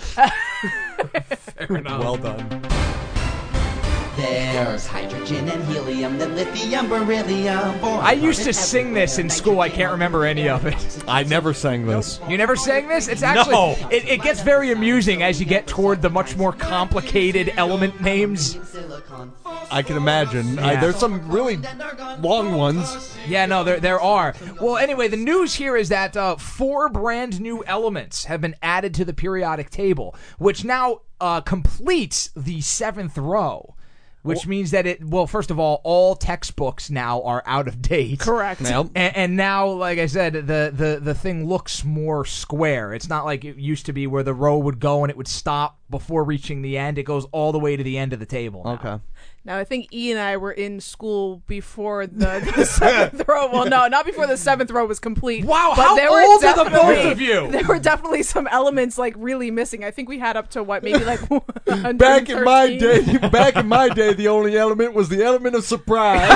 S3: Fair enough.
S9: Well done.
S2: There's hydrogen and helium, then lithium, beryllium.
S3: I used to sing this in school. I can't remember any of it.
S9: I never sang this.
S3: You never sang this? It's actually
S7: No.
S3: it, it gets very amusing as you get toward the much more complicated element names.
S9: I can imagine. I,
S3: Yeah.
S9: there's some really long ones.
S3: Yeah, no, there there are. Well, anyway, the news here is that uh, four brand new elements have been added to the periodic table, which now uh, completes the seventh row. Which means that it, well, first of all, all textbooks now are out of date.
S10: Correct.
S9: Yep.
S3: And, and now, like I said, the, the, the thing looks more square. It's not like it used to be where the row would go and it would stop before reaching the end. It goes all the way to the end of the table now.
S9: Okay.
S10: Now, I think E and I were in school before the, the seventh row. Well, no, not before the seventh row was complete.
S3: Wow,
S10: but
S3: how
S10: there were
S3: old are the both
S10: definitely-
S3: of you?
S10: There were definitely some elements, like, really missing. I think we had up to, what, maybe, like,
S9: Back in my
S10: one hundred thirteen?
S9: day, back in my day, the only element was the element of surprise.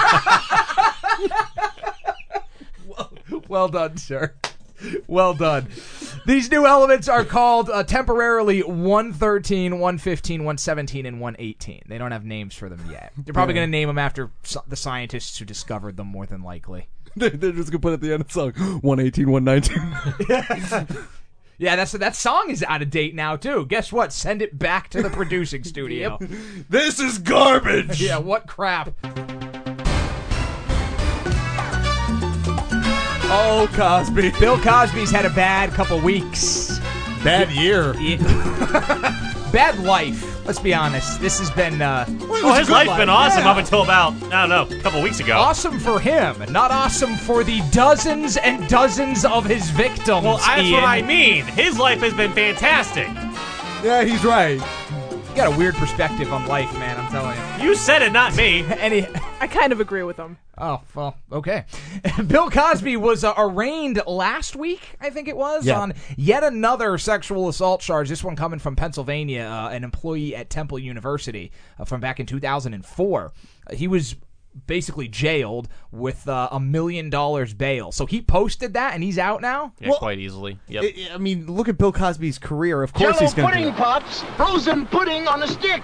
S3: Well done, sir. Well done. These new elements are called uh, temporarily one thirteen, one fifteen, one seventeen, and one eighteen. They don't have names for them yet. They're probably going to name them after so- the scientists who discovered them, more than likely.
S9: They're they're just gonna put at the end of the song one eighteen, one nineteen.
S3: Yeah, that's that song is out of date now, too. Guess what? Send it back to the producing studio.
S9: This is garbage.
S3: Yeah, what crap.
S9: Oh, Cosby.
S3: Bill Cosby's had a bad couple weeks.
S9: Bad year.
S3: Bad life. Let's be honest. This has been uh,
S7: Oh, his life's been awesome
S3: Yeah.
S7: up until about, I don't know, a couple weeks ago.
S3: awesome for him, not awesome for the dozens and dozens of his victims.
S7: Well, that's
S3: Ian.
S7: what I mean. His life has been fantastic.
S9: Yeah, he's right.
S3: You got a weird perspective on life, man. I'm telling you.
S7: You said it, not me.
S3: Any.
S10: I kind of agree with him.
S3: Oh, well, okay. Bill Cosby was uh, arraigned last week, I think it was,
S9: Yeah.
S3: on yet another sexual assault charge. This one coming from Pennsylvania, uh, an employee at Temple University uh, from back in two thousand four. Uh, he was basically jailed with uh, a million dollars bail. So he posted that, and he's out now?
S7: Yeah,
S9: Well,
S7: quite easily. Yep.
S9: I, I mean, look at Bill Cosby's career. Of course he's going to do it.
S8: Pops, frozen pudding on a stick.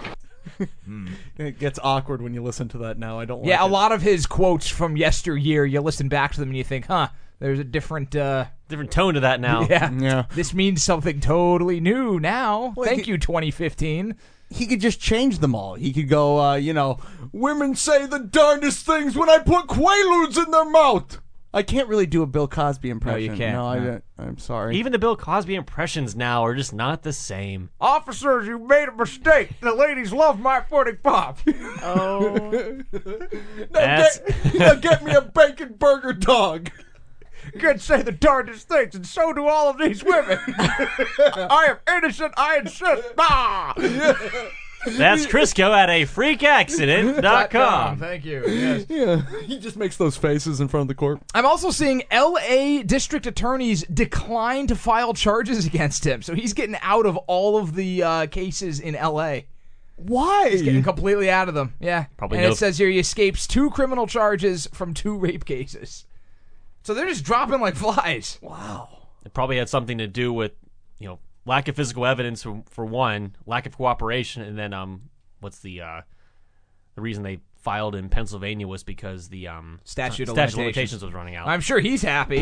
S9: It gets awkward when you listen to that now. I don't like
S3: Yeah, a
S9: it.
S3: lot of his quotes from yesteryear, you listen back to them and you think, huh, there's a different... Uh,
S7: Different tone to that now.
S3: yeah,
S9: Yeah.
S3: this means something totally new now.
S9: Well,
S3: Thank
S9: he-
S3: you, twenty fifteen.
S9: He could just change them all. He could go, uh, you know, women say the darndest things when I put Quaaludes in their mouth. I can't really do a Bill Cosby impression.
S3: can't,
S9: No, I,
S3: no.
S9: I'm sorry.
S7: Even the Bill Cosby impressions now are just not the same.
S3: Officers, you made a mistake. The ladies love my pudding pop.
S10: Oh,
S7: That's
S9: Now get me a bacon burger dog.
S3: You can say the darndest things, and so do all of these women. I am innocent, I insist. Ah!
S7: that's Crisco at a freak accident dot com.
S3: Thank you. Yes.
S9: Yeah, he just makes those faces in front of the court.
S3: I'm also seeing L A district attorneys decline to file charges against him, so he's getting out of all of the uh, cases in L A.
S9: Why?
S3: He's getting completely out of them. Yeah.
S7: Probably
S3: and
S7: no-
S3: it says here he escapes two criminal charges from two rape cases. So they're just dropping like flies.
S9: Wow.
S7: It probably had something to do with, you know, lack of physical evidence for, for one, lack of cooperation, and then um, what's the uh, the reason they filed in Pennsylvania was because the um
S3: Statute of
S7: statute of
S3: limitations.
S7: limitations was running out.
S3: I'm sure he's happy.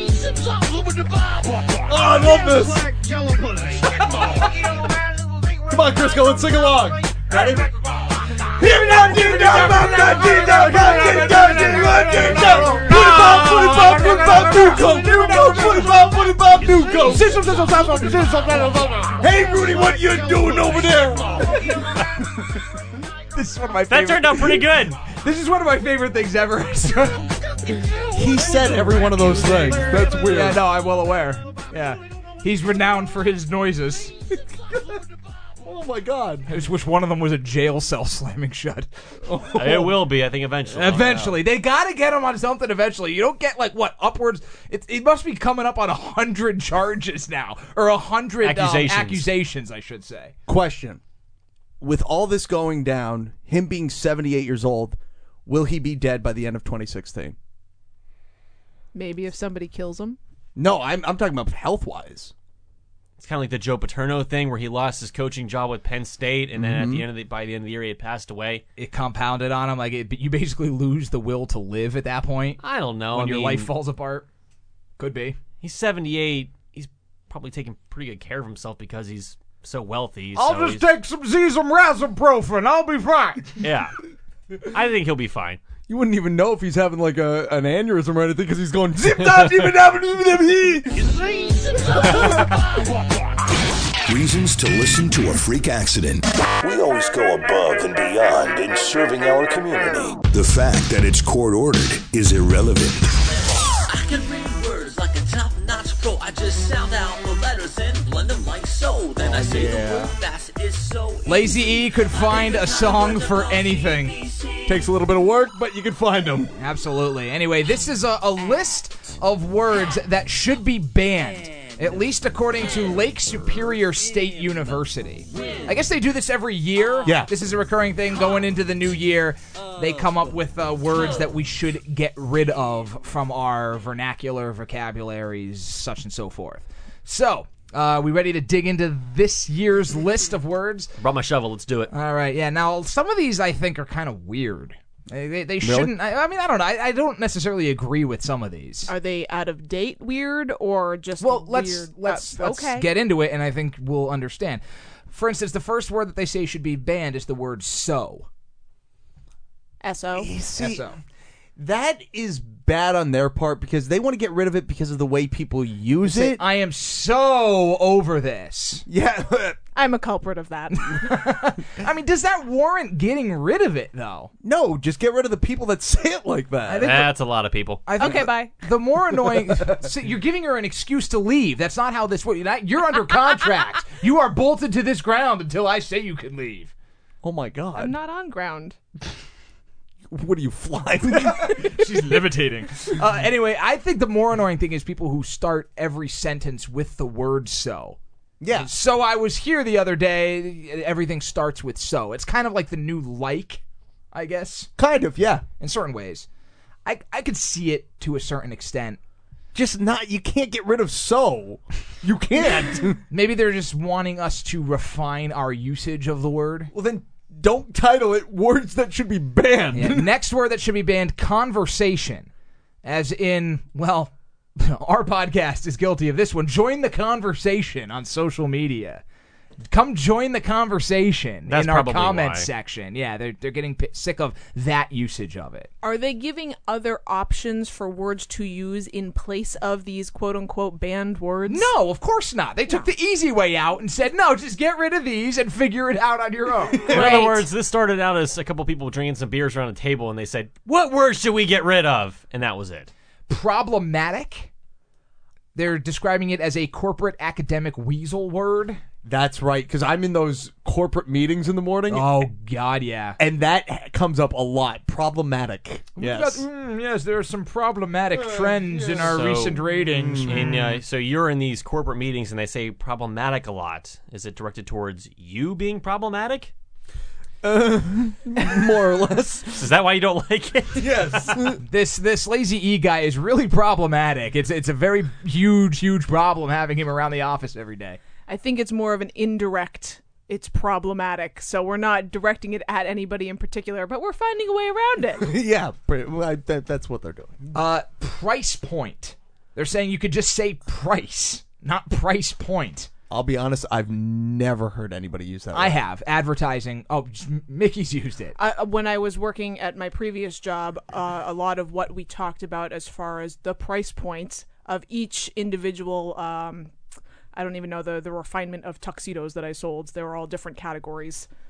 S9: Oh, I love this. Come on, Crisco, let's sing along. Ready? Hey, Rudy, what you doing over there?
S3: This is one of my
S7: That
S3: favorite.
S7: turned out pretty good.
S3: This is one of my favorite things ever.
S9: He said every one of those things. That's weird.
S3: Yeah, no, I'm well aware. Yeah. He's renowned for his noises.
S9: Oh my God!
S3: I just wish one of them was a jail cell slamming shut.
S7: It will be, I think, eventually.
S3: Eventually, they got to get him on something. Eventually, you don't get like what upwards. It, it must be coming up on a hundred charges now, or a hundred
S7: Accusations.
S3: Um, accusations, I should say.
S9: Question: with all this going down, him being seventy-eight years old, will he be dead by the end of twenty sixteen?
S10: Maybe if somebody kills him.
S9: No, I'm I'm talking about health wise.
S7: It's kind of like the Joe Paterno thing where he lost his coaching job with Penn State, and then at the end of the by the end of the year he had passed away.
S3: It compounded on him. Like it, you basically lose the will to live at that point.
S7: I don't know.
S3: When
S7: I
S3: your
S7: mean,
S3: life falls apart. Could be.
S7: He's seventy-eight. He's probably taking pretty good care of himself because he's so wealthy.
S1: I'll
S7: so
S1: just
S7: he's-
S1: take some Zezomrazoprofen. I'll be fine.
S7: Yeah. I think he'll be fine.
S9: You wouldn't even know if he's having like a an aneurysm or anything because he's going zip dab zip dab zip
S6: Reasons to listen to a freak accident. We always go above and beyond in serving our community. The fact that it's court ordered is irrelevant.
S2: I can read words like a top-notch pro. I just sound out the letters and blend them like so. Then I say the word fast. It's so
S3: Lazy E could find a song for anything.
S9: Takes a little bit of work, but you can find them.
S3: Absolutely. Anyway, this is a, a list of words that should be banned, at least according to Lake Superior State University. I guess they do this every year.
S9: Yeah.
S3: This is a recurring thing going into the new year. They come up with uh, words that we should get rid of from our vernacular, vocabularies, such and so forth. So, uh, we ready to dig into this year's list of words?
S7: Brought my shovel. Let's do it.
S3: All right, yeah. Now, some of these I think are kind of weird. They, they, they shouldn't. I, I mean, I don't know. I, I don't necessarily agree with some of these.
S10: Are they out of date weird or just
S3: Well, let's
S10: weird?
S3: let's
S10: Uh,
S3: let's
S10: okay.
S3: get into it, and I think we'll understand. For instance, the first word that they say should be banned is the word "so."
S10: S O.
S9: See,
S3: S O.
S9: that is bad on their part because they want to get rid of it because of the way people use
S3: Say,
S9: it.
S3: I am so over this.
S9: Yeah.
S10: I'm a culprit of that.
S3: I mean, does that warrant getting rid of it, though?
S9: No, just get rid of the people that say it like that.
S3: I think
S7: That's a lot of people.
S3: I think
S10: Okay,
S3: the,
S10: bye.
S3: The more annoying, see, you're giving her an excuse to leave. That's not how this works. You're not- You're under contract. You are bolted to this ground until I say you can leave.
S9: Oh my God.
S10: I'm not on ground.
S9: What are you flying?
S3: She's levitating. Uh, anyway, I think the more annoying thing is people who start every sentence with the word "so."
S9: Yeah.
S3: So I was here the other day. Everything starts with "so." It's kind of like the new "like," I guess,
S9: Kind of, yeah.
S3: in certain ways. I I could see it to a certain extent.
S9: Just not, you can't get rid of so. You can't.
S3: Maybe they're just wanting us to refine our usage of the word.
S9: Well, then don't title it words that should be banned.
S3: Yeah, next word that should be banned, conversation. As in, well, our podcast is guilty of this one. Join the conversation on social media. Come join the conversation
S7: That's
S3: in our
S7: probably
S3: comments
S7: why.
S3: section. Yeah, they're, they're getting p- sick of that usage of it.
S10: Are they giving other options for words to use in place of these quote-unquote banned words?
S3: No, of course not. They took the easy way out and said, no, just get rid of these and figure it out on your own.
S7: In other words, this started out as a couple people drinking some beers around a table, and they said, "What words should we get rid of?" And that was it.
S3: Problematic. They're describing it as a corporate academic weasel word.
S9: That's right, because I'm in those corporate meetings in the morning.
S3: Oh, God, yeah.
S9: And that comes up a lot. Problematic. Yes.
S3: Mm, yes, there are some problematic trends in our
S7: So-
S3: recent ratings.
S7: And uh, so you're in these corporate meetings, and they say problematic a lot. Is it directed towards you being problematic?
S9: More or less.
S7: Is that why you don't like it?
S9: Yes.
S3: This this lazy E guy is really problematic. It's it's a very huge, huge problem having him around the office every day.
S10: I think it's more of an indirect. It's problematic, so we're not directing it at anybody in particular, but we're finding a way around it.
S9: yeah, pretty- well, I- that, that's what they're doing.
S3: Uh, price point. They're saying you could just say price, not price point.
S9: I'll be honest, I've never heard anybody use that
S3: I
S9: word.
S3: have. Advertising. Oh, just- Mickey's used it.
S10: I, when I was working at my previous job, uh, a lot of what we talked about as far as the price points of each individual, um, I don't even know the, the refinement of tuxedos that I sold. They were all different categories.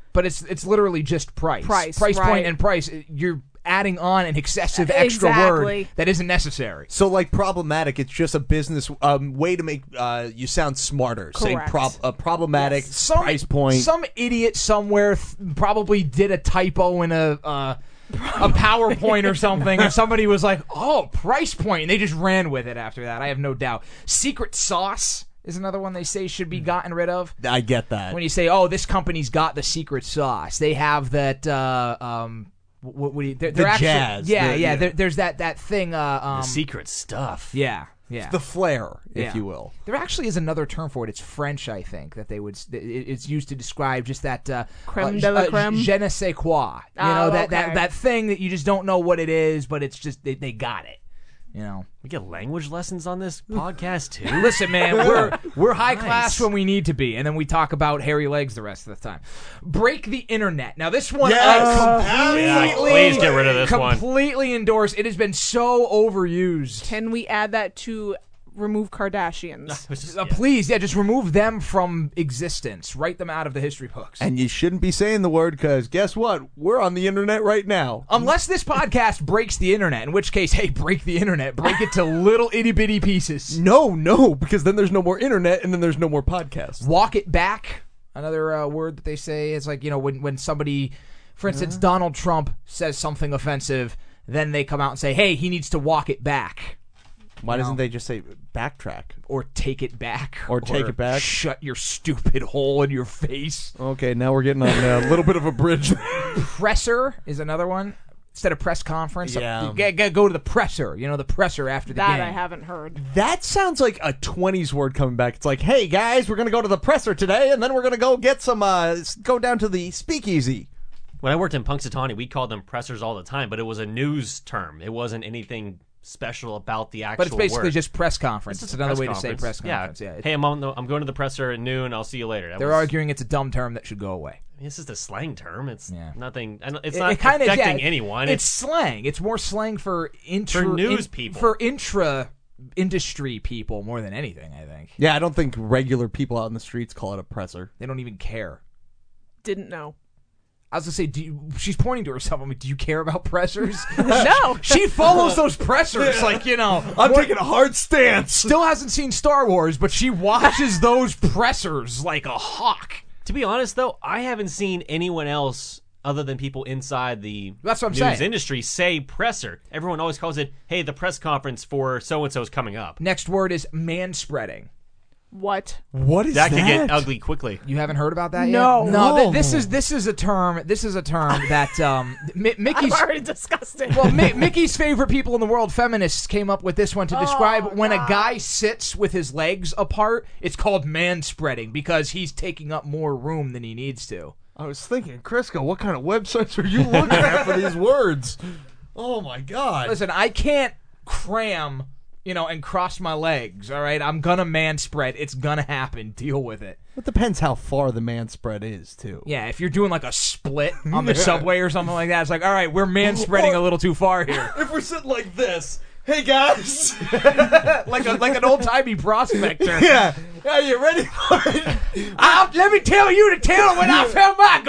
S3: But it's it's literally just price.
S10: Price,
S3: Price
S10: right.
S3: point and price. You're adding on an excessive extra
S10: Exactly.
S3: word that isn't necessary.
S9: So, like, problematic, it's just a business um, way to make uh, you sound smarter. Saying
S10: Correct.
S9: prob- a problematic
S3: Some
S9: price point.
S3: Some idiot somewhere th- probably did a typo in a uh, a PowerPoint or something, and somebody was like, "Oh, price point," and they just ran with it after that. I have no doubt. Secret sauce is another one they say should be gotten rid of.
S9: I get that.
S3: When you say, "Oh, this company's got the secret sauce," they have that. Uh, um, what, what do you, they're, they're
S9: The
S3: actually,
S9: jazz.
S3: Yeah,
S9: The-
S3: yeah.
S9: yeah.
S3: There, there's that that thing. Uh, um,
S7: The secret stuff.
S3: Yeah, yeah.
S9: The flair, if
S3: Yeah.
S9: you will.
S3: There actually is another term for it. It's French, I think, that they would. it- It's used to describe just that uh,
S10: Creme
S3: uh,
S10: de la
S3: uh,
S10: creme?
S3: je ne sais quoi. You know
S10: Oh,
S3: that, that
S10: okay.
S3: that thing that you just don't know what it is, but it's just they, they got it. You know.
S7: We get language lessons on this podcast too.
S3: Listen, man, we're we're high
S7: Nice.
S3: class when we need to be, and then we talk about hairy legs the rest of the time. Break the internet. Now this one,
S9: Yes!
S3: I
S7: Yeah,
S3: completely,
S7: please get rid of this one.
S3: completely endorsed. It has been so overused.
S10: Can we add that to remove Kardashians?
S7: Which is-
S3: Uh,
S7: yeah.
S3: please, yeah, just remove them from existence. Write them out of the history books.
S9: And you shouldn't be saying the word because guess what? We're on the internet right now.
S3: Unless this podcast breaks the internet, in which case, hey, break the internet. Break it to little itty bitty pieces.
S9: No, no, because then there's no more internet and then there's no more podcasts.
S3: Walk it back. Another uh, word that they say is like, you know, when, when somebody, for instance, Donald Trump says something offensive, then they come out and say, hey, he needs to walk it back.
S9: Why
S3: No.
S9: doesn't they just say backtrack?
S3: Or take it back.
S9: Or take it back?
S3: Shut your stupid hole in your face.
S9: Okay, now we're getting on a little bit of a bridge.
S3: Presser is another one. Instead of press conference,
S9: Yeah.
S3: you gotta, gotta go to the presser. You know, the presser after the
S10: That
S3: game.
S10: I haven't heard.
S9: That sounds like a twenties word coming back. It's like, hey guys, we're gonna go to the presser today, and then we're gonna go get some. Uh, s- go down to the speakeasy.
S7: When I worked in Punxsutawney, we called them pressers all the time, but it was a news term. It wasn't anything special about the actual
S3: But it's basically
S7: word.
S3: just press conference. It's,
S7: just a
S3: another
S7: press
S3: way to say
S7: conference.
S3: press conference. Yeah.
S7: Hey, I'm on the, I'm going to the presser at noon. I'll see you later. That
S3: They're
S7: was,
S3: arguing it's a dumb term that should go away.
S7: I mean, it's just a slang term. It's
S3: Yeah.
S7: nothing. I don't- It's
S3: It-
S7: not
S3: it kinda-
S7: affecting
S3: yeah,
S7: anyone.
S3: It's slang. It's more slang for intra,
S7: For news
S3: in-
S7: people.
S3: for intra industry people more than anything. I think
S9: Yeah, I don't think regular people out in the streets call it a presser.
S3: they don't even care.
S10: Didn't know.
S3: I was gonna say, do you, she's pointing to herself. I'm like, do you care about pressers?
S10: No.
S3: She follows those pressers, like you know.
S9: I'm
S3: more-
S9: taking a hard stance.
S3: Still hasn't seen Star Wars, but she watches those pressers like a hawk.
S7: To be honest, though, I haven't seen anyone else other than people inside the
S3: That's what I'm
S7: news
S3: saying.
S7: industry say presser. Everyone always calls it, hey, the press conference for so-and-so is coming up.
S3: Next word is manspreading.
S10: What?
S9: What is
S7: That
S9: that?
S7: could get ugly quickly.
S3: You haven't heard about that
S10: No.
S3: yet? No.
S9: No.
S3: th- this is this is a term. This is a term that um, Mi-
S10: I'm
S3: Mickey's.
S10: already disgusted.
S3: Well, Mi- Mickey's favorite people in the world, feminists, came up with this one to describe
S10: Oh,
S3: when a
S10: God.
S3: guy sits with his legs apart. It's called manspreading because he's taking up more room than he needs to.
S9: I was thinking, Crisco, what kind of websites are you looking at for these words? Oh my god!
S3: Listen, I can't cram, you know, and cross my legs. All right, I'm gonna manspread. It's gonna happen. Deal with it.
S9: It depends how far the man spread is, too.
S3: Yeah, if you're doing like a split on the subway or something like that, it's like, all right, we're manspreading a little too far here.
S9: If we're sitting like this, hey guys,
S3: like a, like an old timey prospector.
S9: yeah, are you ready for it?
S3: I'll, let me tell you to tell when I found my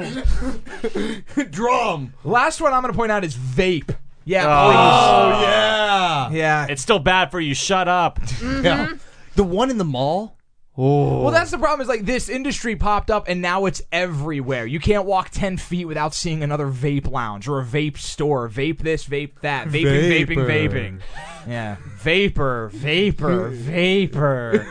S3: goal.
S9: Drum.
S3: Last one I'm going to point out is vape. Yeah,
S9: Oh yeah,
S3: please. Yeah.
S7: It's still bad for you. Shut up.
S9: yeah. The one in the mall. Oh,
S3: Well, that's the problem. Is like this industry popped up and now it's everywhere. You can't walk ten feet without seeing another vape lounge or a vape store. Vape this, vape that. Vaping,
S9: Vapor.
S3: vaping, vaping. Yeah. Vapor, vapor, vapor,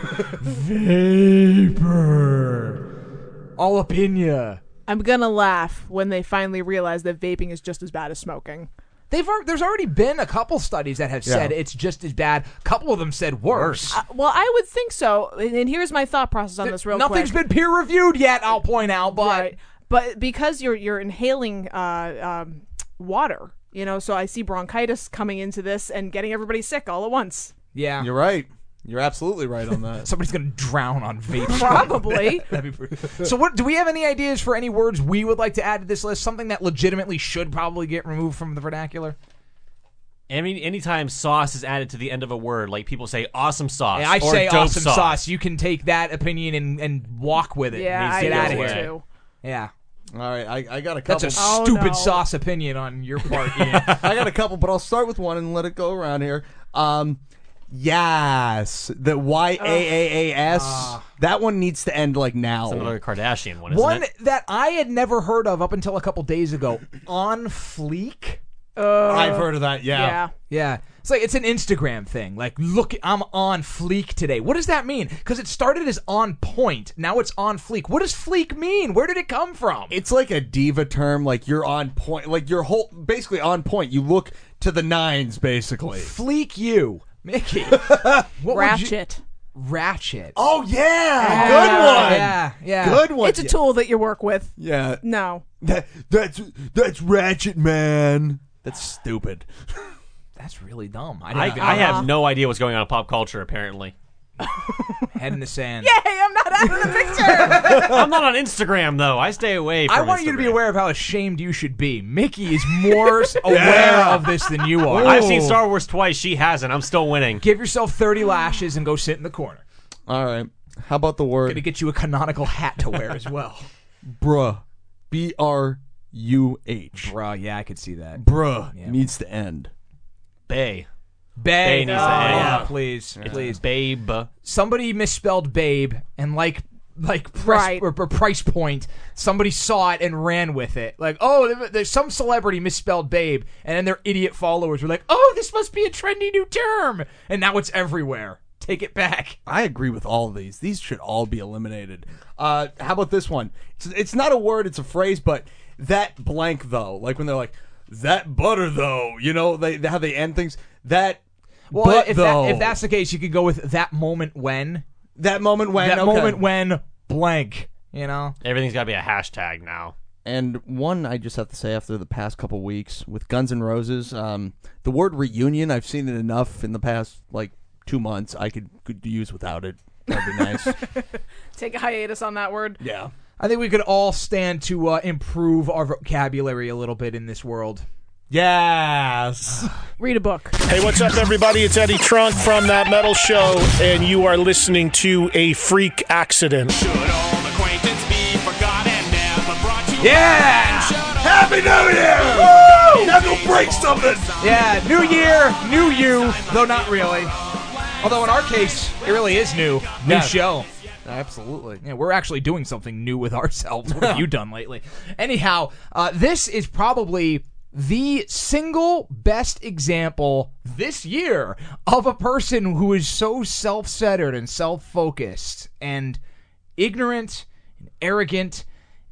S3: vapor. All up in ya.
S10: I'm gonna laugh when they finally realize that vaping is just as bad as smoking.
S3: They've al- there's already been a couple studies that have said
S9: Yeah.
S3: it's just as bad. A couple of them said worse.
S10: Uh, well, I would think so. And, and here's my thought process on this real
S3: Nothing's
S10: quick.
S3: been peer reviewed yet. I'll point out, but
S10: Right. But because you're you're inhaling uh, um, water, you know, so I see bronchitis coming into this and getting everybody sick all at once.
S3: yeah,
S9: You're right. You're absolutely right on that.
S3: somebody's gonna drown on vape.
S10: Probably.
S3: That'd be pretty- so, what do we have any ideas for any words we would like to add to this list? Something that legitimately should probably get removed from the vernacular.
S7: Any anytime sauce is added to the end of a word, like people say awesome sauce
S3: Yeah, I
S7: or
S3: say
S7: dope
S3: awesome sauce. You can take that opinion and, and walk with it.
S10: Yeah,
S3: and
S10: I
S3: get
S7: do
S3: out of
S10: do
S3: here.
S10: too.
S3: Yeah.
S9: All right, I, I got a couple.
S3: That's a
S10: Oh,
S3: stupid
S10: no.
S3: sauce opinion on your part, Ian.
S9: I got a couple, but I'll start with one and let it go around here. Um, yes, the Y A A A S. That one needs to end like now.
S7: It's another Kardashian one, isn't
S3: One
S7: it?
S3: that I had never heard of up until a couple days ago. On Fleek.
S9: I've heard of that. Yeah.
S10: Yeah.
S3: Yeah. It's like it's an Instagram thing. Like, look, I'm on Fleek today. What does that mean? Because it started as on point. Now it's on Fleek. What does Fleek mean? Where did it come from?
S9: It's like a diva term. Like you're on point. Like you're whole basically on point. You look to the nines, basically.
S3: Fleek you. Mickey. What would you-
S10: Ratchet.
S3: Ratchet.
S9: Oh yeah,
S3: Yeah,
S9: good one.
S3: Yeah, yeah.
S9: Good one.
S10: It's a tool that you work with.
S9: Yeah.
S10: No.
S9: That, that's that's ratchet, man. That's stupid.
S3: That's really dumb. I,
S7: I,
S3: didn't even
S7: I
S3: know.
S7: have no idea what's going on in pop culture, apparently.
S3: Head in the sand.
S10: Hey, I'm not out of the picture.
S7: I'm not on Instagram, though. I stay away from
S3: I want you to be
S7: Instagram.
S3: aware of how ashamed you should be. Mickey is more aware of this than you are.
S7: I've seen Star Wars twice. She hasn't. I'm still winning.
S3: Give yourself thirty lashes and go sit in the corner.
S9: All right. How about the word
S3: Gonna get you a canonical hat to wear as well.
S9: bruh? B R U H.
S3: Bruh, yeah, I could see that.
S9: Bruh
S3: Yeah.
S9: needs to end.
S7: Bay.
S3: Babe.
S7: needs
S3: oh,
S7: to end.
S3: yeah, please, please.
S7: Babe.
S3: Somebody misspelled babe, and like like press,
S10: Right.
S3: or, or price point, somebody saw it and ran with it. Like, oh, there- there's some celebrity misspelled babe, and then their idiot followers were like, oh, this must be a trendy new term, and now it's everywhere. Take it back.
S9: I agree with all of these. These should all be eliminated. Uh, how about this one? It's, it's not a word, it's a phrase, but that blank though. Like when they're like, that butter though. You know, they how they end things. That
S3: Well,
S9: but
S3: if,
S9: though.
S3: that, if that's the case, you could go with that moment when.
S9: that moment when.
S3: that
S9: okay.
S3: moment when blank, you know?
S7: Everything's got to be a hashtag now.
S9: And one I just have to say after the past couple weeks with Guns N' Roses, um, the word reunion, I've seen it enough in the past like two months. I could, could use without it. That'd be nice.
S10: Take a hiatus on that word.
S9: Yeah.
S3: I think we could all stand to uh, improve our vocabulary a little bit in this world.
S9: Yes.
S10: Read a book.
S11: Hey, what's up, everybody? It's Eddie Trunk from That Metal Show, and you are listening to A Freak Accident.
S3: Yeah!
S9: Happy New Year! Woo! Now go break something.
S3: Yeah, new year, new you, though not really. Although in our case, it really is new. New
S9: Yeah.
S3: show.
S9: Absolutely.
S3: Yeah, we're actually doing something new with ourselves. What have you done lately? Anyhow, uh, this is probably the single best example this year of a person who is so self-centered and self-focused and ignorant and arrogant,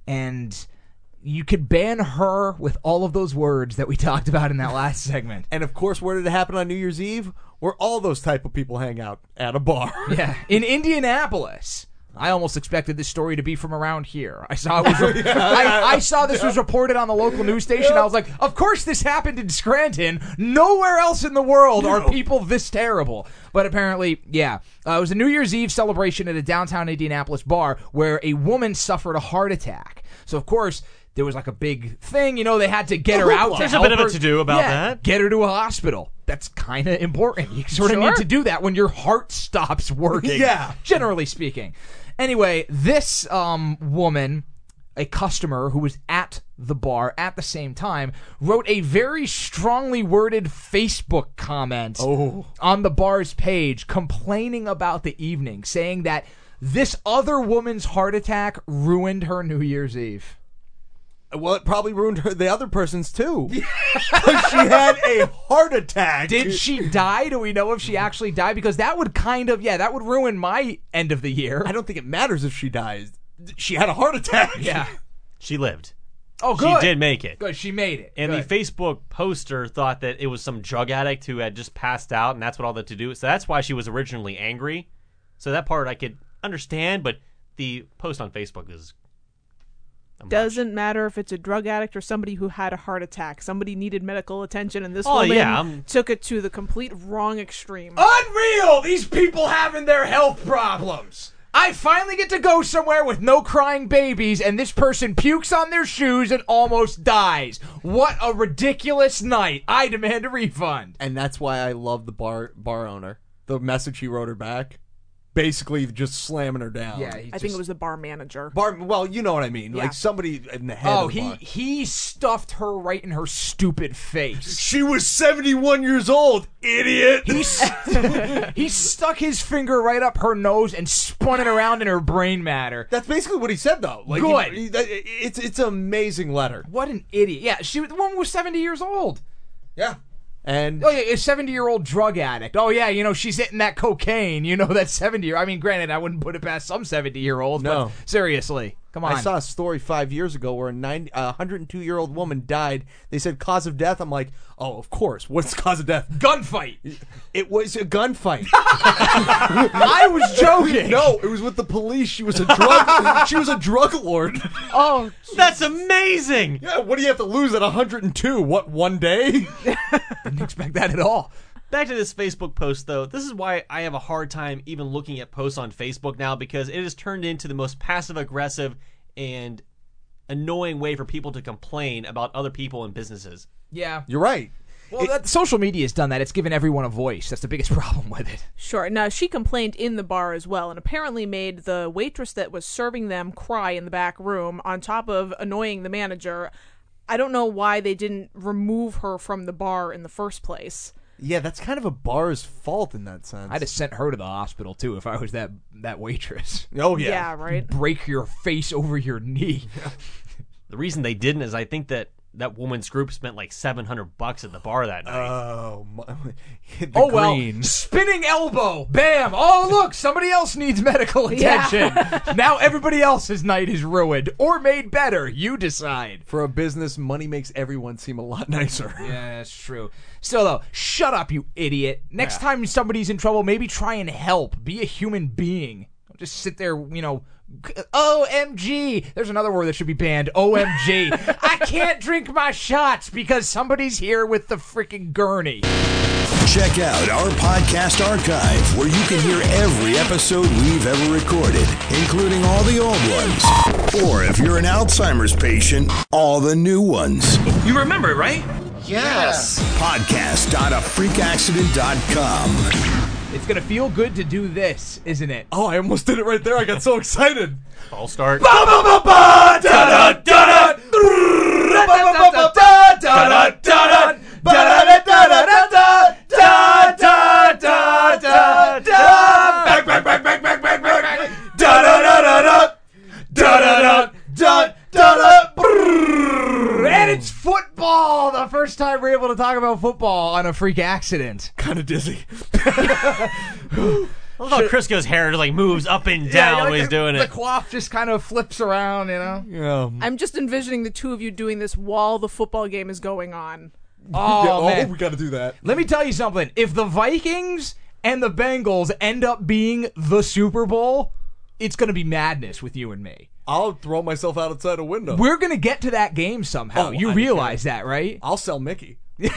S3: and you could ban her with all of those words that we talked about in that last segment.
S9: And of course, where did it happen on New Year's Eve? Where all those type of people hang out at a bar.
S3: Yeah, in Indianapolis. I almost expected this story to be from around here. I saw it was. I, I saw this was reported on the local news station. I was like, of course this happened in Scranton. Nowhere else in the world are people this terrible. But apparently, yeah, uh, it was a New Year's Eve celebration at a downtown Indianapolis bar where a woman suffered a heart attack. So of course, there was like a big thing. You know, they had to get her out. to
S7: There's a
S3: help
S7: bit of a
S3: her.
S7: to-do about
S3: Yeah,
S7: that.
S3: Get her to a hospital. That's kind of important. You sort of
S10: Sure.
S3: need to do that when your heart stops working.
S9: Yeah.
S3: Generally speaking. Anyway, this um, woman, a customer who was at the bar at the same time, wrote a very strongly worded Facebook comment
S9: Oh.
S3: on the bar's page complaining about the evening, saying that this other woman's heart attack ruined her New Year's Eve.
S9: Well, it probably ruined her, the other person's too. Because she had a heart attack.
S3: Did she die? Do we know if she actually died? Because that would kind of, yeah, that would ruin my end of the year.
S9: I don't think it matters if she dies. She had a heart attack.
S3: Yeah.
S7: She lived.
S3: Oh, good.
S7: She did make it.
S3: Good, she made it.
S7: And
S3: Good.
S7: the Facebook poster thought that it was some drug addict who had just passed out, and that's what all that to do. So that's why she was originally angry. So that part I could understand, but the post on Facebook is a much.
S10: Doesn't matter if it's a drug addict or somebody who had a heart attack. Somebody needed medical attention, and this
S7: Oh,
S10: woman
S7: yeah, I'm-
S10: took it to the complete wrong extreme.
S3: Unreal! These people having their health problems. I finally get to go somewhere with no crying babies, and this person pukes on their shoes and almost dies. What a ridiculous night. I demand a refund.
S9: And that's why I love the bar bar owner. The message he wrote her back. basically just slamming her down.
S3: Yeah,
S10: I
S3: he
S10: think
S3: just-
S10: it was the bar manager.
S9: Bar. Well, you know what I mean.
S10: Yeah.
S9: Like somebody in the head.
S3: Oh,
S9: of the
S3: he
S9: bar.
S3: he stuffed her right in her stupid face.
S9: She was seventy-one years old, idiot.
S3: He st- he stuck his finger right up her nose and spun it around in her brain matter.
S9: That's basically what he said, though. Like,
S3: Good.
S9: he- he- that- it's it's an amazing letter.
S3: What an idiot! Yeah, she the woman was seventy years old.
S9: Yeah. And
S3: Oh yeah, a seventy-year-old drug addict. Oh yeah, you know she's hitting that cocaine. You know that seventy. I mean, granted, I wouldn't put it past some seventy-year-olds.
S9: No.
S3: but seriously, come on.
S9: I saw a story five years ago where a ninety, a one hundred two year old woman died. They said cause of death. I'm like, oh, of course. What's the cause of death?
S3: Gunfight.
S9: It was a gunfight.
S3: I was joking.
S9: No, it was with the police. She was a drug. she was a drug lord.
S10: Oh,
S7: That's amazing.
S9: Yeah. What do you have to lose at one hundred two? What, one day?
S3: Didn't expect that at all.
S7: Back to this Facebook post, though. This is why I have a hard time even looking at posts on Facebook now, because it has turned into the most passive-aggressive and annoying way for people to complain about other people and businesses.
S3: Yeah.
S9: You're right.
S3: Well, that, social media has done that. It's given everyone a voice. That's the biggest problem with it.
S10: sure. Now, she complained in the bar as well and apparently made the waitress that was serving them cry in the back room on top of annoying the manager. I don't know why they didn't remove her from the bar in the first place.
S9: Yeah, that's kind of a bar's fault in that sense.
S3: I'd have sent her to the hospital, too, if I was that that waitress.
S9: Oh, yeah.
S10: Yeah, right?
S3: Break your face over your knee.
S7: The reason they didn't is I think that that woman's group spent like seven hundred bucks at the bar that night.
S9: Oh, my. The
S3: Oh, well,
S9: green.
S3: spinning elbow. Bam. Oh, look, somebody else needs medical attention. Now everybody else's night is ruined. Or made better. You decide.
S9: For a business, money makes everyone seem a lot nicer.
S3: Yeah, that's true. Still, though, shut up, you idiot. Next
S9: Yeah.
S3: time somebody's in trouble, maybe try and help. Be a human being. Don't just sit there, you know, O M G. There's another word that should be banned. O M G. I can't drink my shots because somebody's here with the freaking gurney.
S6: Check out our podcast archive where you can hear every episode we've ever recorded, including all the old ones. Or if you're an Alzheimer's patient, all the new ones.
S12: You remember, right?
S8: Yes.
S6: Podcast dot a freak accident dot com.
S3: It's going to feel good to do this, isn't it?
S9: Oh, I almost did it right there. I got so excited.
S7: I'll start.
S3: Back, back, back, back, back, back, back. Da da da da da. Da da da da da da. And it's football. The first time we're able to talk about football on a freak accident.
S9: Kind of dizzy.
S7: I love how Crisco's hair like moves up and down
S3: Yeah,
S7: when
S3: like
S7: he's
S3: the,
S7: doing
S3: the
S7: it.
S3: coif just kind of flips around, you know?
S9: Yeah.
S10: I'm just envisioning the two of you doing this while the football game is going on.
S3: Oh,
S9: Yeah,
S3: man.
S9: we got to do that.
S3: Let me tell you something. If the Vikings and the Bengals end up being the Super Bowl, it's going to be madness with you and me.
S9: I'll throw myself out outside a window.
S3: We're going to get to that game somehow.
S9: Oh,
S3: you
S9: I
S3: realize that, right?
S9: I'll sell Mickey.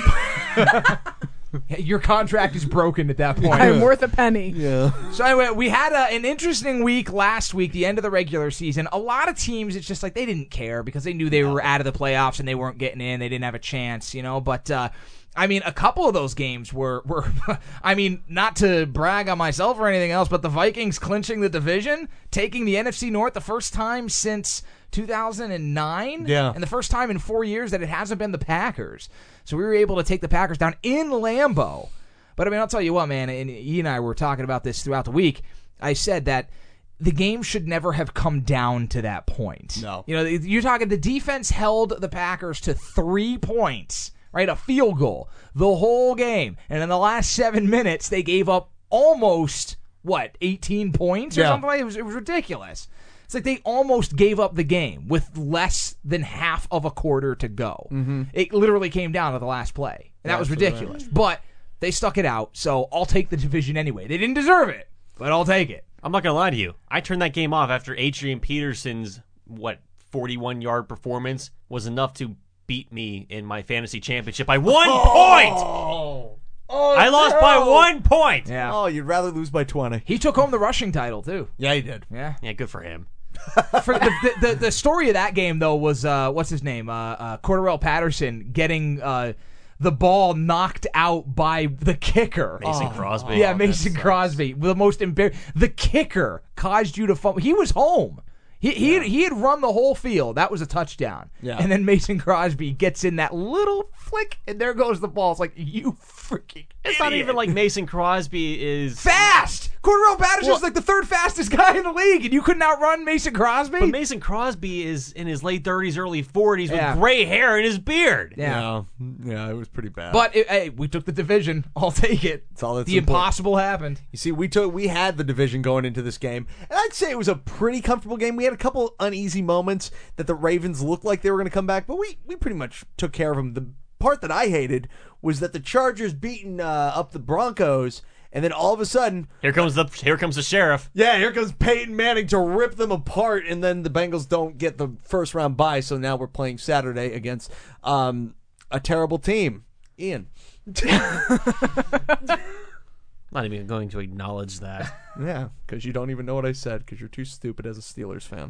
S3: Your contract is broken at that point.
S10: I'm worth a penny.
S9: Yeah.
S3: So anyway, we had a, an interesting week last week, the end of the regular season. A lot of teams, it's just like they didn't care because they knew they were out of the playoffs and they weren't getting in. They didn't have a chance, you know. But, uh, I mean, a couple of those games were, were I mean, not to brag on myself or anything else, but the Vikings clinching the division, taking the N F C North the first time since two thousand nine.
S9: Yeah.
S3: And the first time in four years that it hasn't been the Packers. So we were able to take the Packers down in Lambeau. But, I mean, I'll tell you what, man, and Ian and I were talking about this throughout the week. I said that the game should never have come down to that point.
S9: No.
S3: You know, you're talking the defense held the Packers to three points, right, a field goal, the whole game. And in the last seven minutes, they gave up almost, what, eighteen points or
S9: Yeah.
S3: something like that? It was, it was ridiculous. It's like they almost gave up the game with less than half of a quarter to go. Mm-hmm. It literally came down to the last play. And that was
S9: Absolutely.
S3: ridiculous. But they stuck it out, so I'll take the division anyway. They didn't deserve it, but I'll take it.
S7: I'm not gonna lie to you. I turned that game off after Adrian Peterson's what forty-one yard performance was enough to beat me in my fantasy championship by one point.
S9: Oh. Oh,
S7: I lost
S9: no.
S7: by one point.
S3: Yeah.
S9: Oh, you'd rather lose by twenty.
S3: He took home the rushing title, too.
S9: Yeah, he did.
S3: Yeah.
S7: Yeah, good for him.
S3: For the, the, the, the story of that game, though, was, uh, what's his name? Uh, uh, Cordarrelle Patterson getting uh, the ball knocked out by the kicker.
S7: Mason Crosby.
S3: Yeah,
S7: Oh,
S3: Mason Crosby. The most embar- The kicker caused you to fumble. He was home. He he, had, he had run the whole field. That was a touchdown.
S9: Yeah.
S3: And then Mason Crosby gets in that little flick, and there goes the ball. It's like, you freaking
S7: It's not even like Mason Crosby is
S3: fast. Cordero Patterson's
S7: Well-
S3: like the third fastest guy in the league, and you couldn't outrun Mason Crosby?
S7: But Mason Crosby is in his late thirties, early forties with
S3: Yeah.
S7: gray hair in his beard.
S3: Yeah.
S9: Yeah, yeah, it was pretty bad.
S3: But, it, hey, we took the division. I'll take it.
S9: That's all that's
S3: the
S9: important.
S3: impossible happened.
S9: You see, we took we had the division going into this game, and I'd say it was a pretty comfortable game. We had a couple uneasy moments that the Ravens looked like they were going to come back, but we, we pretty much took care of them. The part that I hated was that the Chargers beating uh, up the Broncos, and then all of a sudden,
S7: Here comes the here comes the sheriff.
S9: yeah, here comes Peyton Manning to rip them apart, and then the Bengals don't get the first round bye, so now we're playing Saturday against um, a terrible team. Ian.
S7: Not even going to acknowledge that.
S9: Yeah, because you don't even know what I said, because you're too stupid as a Steelers fan.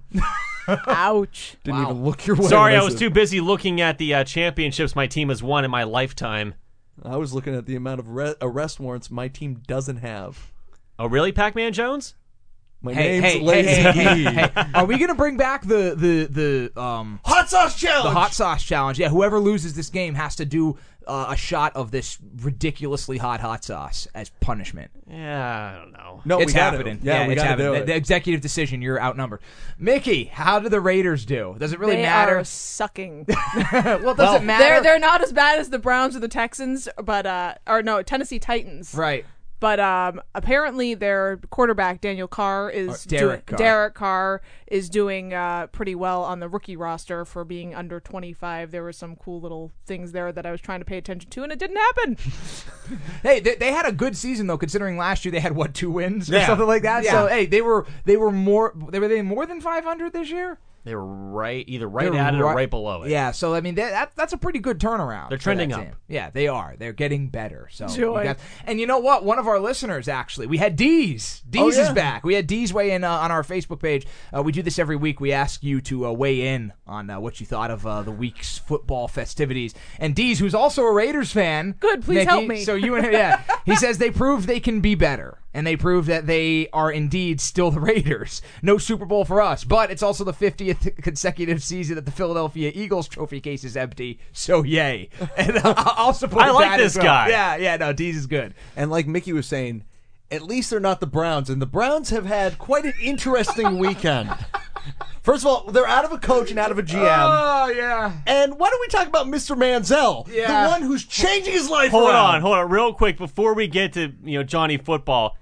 S10: Ouch.
S9: Didn't
S3: Wow.
S9: even look your way.
S7: Sorry, I was
S9: listen.
S7: too busy looking at the uh, championships my team has won in my lifetime.
S9: I was looking at the amount of re- arrest warrants my team doesn't have.
S7: Oh, really, Pac-Man Jones?
S9: My
S3: Hey,
S9: name's
S3: hey, hey,
S9: Lazy
S3: hey, hey,
S9: E.
S3: hey. Are we going to bring back the, the, the, um,
S9: Hot sauce challenge.
S3: the hot sauce challenge? Yeah, whoever loses this game has to do uh, a shot of this ridiculously hot hot sauce as punishment.
S7: Yeah, I don't know.
S9: No,
S3: it's
S9: we gotta.
S3: happening.
S9: Yeah, we
S3: it's
S9: gotta
S3: happening.
S9: do
S3: The,
S9: it.
S3: the executive decision, you're outnumbered. Mickey, how do the Raiders do? Does it really
S10: they
S3: matter?
S10: are sucking.
S3: well, it doesn't matter.
S10: They're they're not as bad as the Browns or the Texans, but uh, or no, Tennessee Titans.
S3: right.
S10: But um, apparently their quarterback Daniel Carr is
S3: Or Derek
S10: doing,
S3: Carr.
S10: Derek Carr is doing uh, pretty well on the rookie roster for being under twenty-five. There were some cool little things there that I was trying to pay attention to, and it didn't happen.
S3: Hey, they, they had a good season though, considering last year they had what two wins or
S9: Yeah.
S3: something like that.
S9: Yeah.
S3: So hey, they were they were more they were they more than five hundred this year.
S7: They were right, either right
S3: They're
S7: at it or
S3: right-
S7: right below it.
S3: Yeah, so I mean that, that that's a pretty good turnaround.
S7: They're
S3: for
S7: trending
S3: that
S7: up.
S3: team. Yeah, they are. They're getting better. So
S10: Joy.
S3: you got- and you know what? One of our listeners actually, we had Deez. Deez
S9: Oh,
S3: is
S9: yeah.
S3: back. We had Deez weigh in uh, on our Facebook page. Uh, we do this every week. We ask you to uh, weigh in on uh, what you thought of uh, the week's football festivities. And Deez, who's also a Raiders fan,
S10: Good, please
S3: Nikki,
S10: help me.
S3: So you and yeah, he says they proved they can be better. And they prove that they are indeed still the Raiders. No Super Bowl for us, but it's also the fiftieth consecutive season that the Philadelphia Eagles trophy case is empty. So yay! And uh, I'll support
S7: I like
S3: that
S7: this
S3: as well.
S7: guy.
S3: Yeah, yeah. No, Deez is good.
S9: And like Mickey was saying, at least they're not the Browns, and the Browns have had quite an interesting weekend. First of all, they're out of a coach and out of a G M.
S3: Oh yeah.
S9: And why don't we talk about Mister Manziel,
S3: Yeah.
S9: the one who's changing his life
S7: Hold
S9: around?
S7: on, hold on, real quick before we get to you know Johnny Football.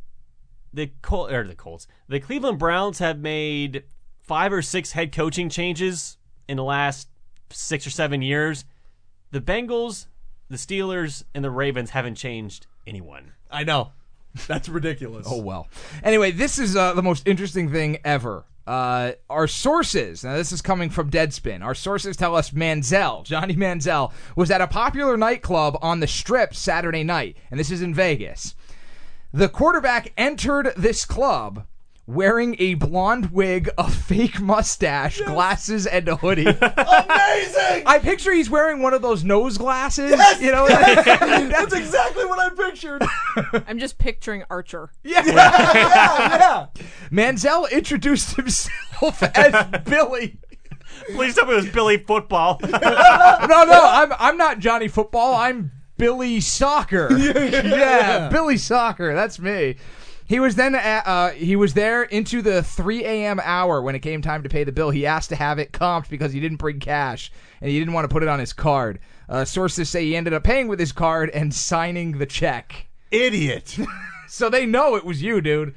S7: The Col- or the Colts, the Cleveland Browns have made five or six head coaching changes in the last six or seven years. The Bengals, the Steelers, and the Ravens haven't changed anyone.
S9: I know. That's ridiculous.
S3: Oh well. Anyway, this is uh, the most interesting thing ever. Uh, our sources, now this is coming from Deadspin, our sources tell us Manziel, Johnny Manziel, was at a popular nightclub on the Strip Saturday night, and this is in Vegas. The quarterback entered this club wearing a blonde wig, a fake mustache, glasses, and a hoodie.
S9: Amazing!
S3: I picture he's wearing one of those nose glasses.
S9: Yes!
S3: You know,
S9: That's exactly what I pictured.
S10: I'm just picturing Archer.
S3: yeah,
S9: yeah, yeah.
S3: Manziel introduced himself as Billy.
S7: Please tell me it was Billy Football.
S3: No, no, I'm I'm not Johnny Football. I'm Billy Soccer. Yeah, Billy Soccer. That's me. He was then at, uh, he was there into the three a.m. hour when it came time to pay the bill. He asked to have it comped because he didn't bring cash and he didn't want to put it on his card. Uh, sources say he ended up paying with his card and signing the check.
S9: Idiot.
S3: So they know it was you, dude.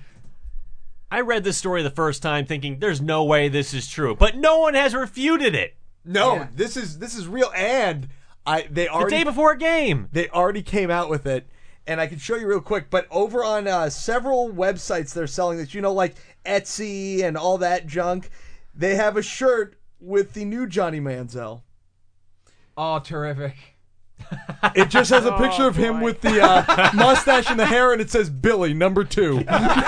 S7: I read this story the first time thinking there's no way this is true, but no one has refuted it.
S9: No,
S3: Yeah.
S9: this is this is real, and I they
S7: The
S9: already
S7: day before a game.
S9: they already came out with it, and I can show you real quick. But over on uh, several websites, they're selling this. You know, like Etsy and all that junk. They have a shirt with the new Johnny Manziel.
S3: Oh, terrific.
S9: It just has a
S10: Oh,
S9: picture of him
S10: boy.
S9: with the uh, mustache and the hair, and it says Billy number two.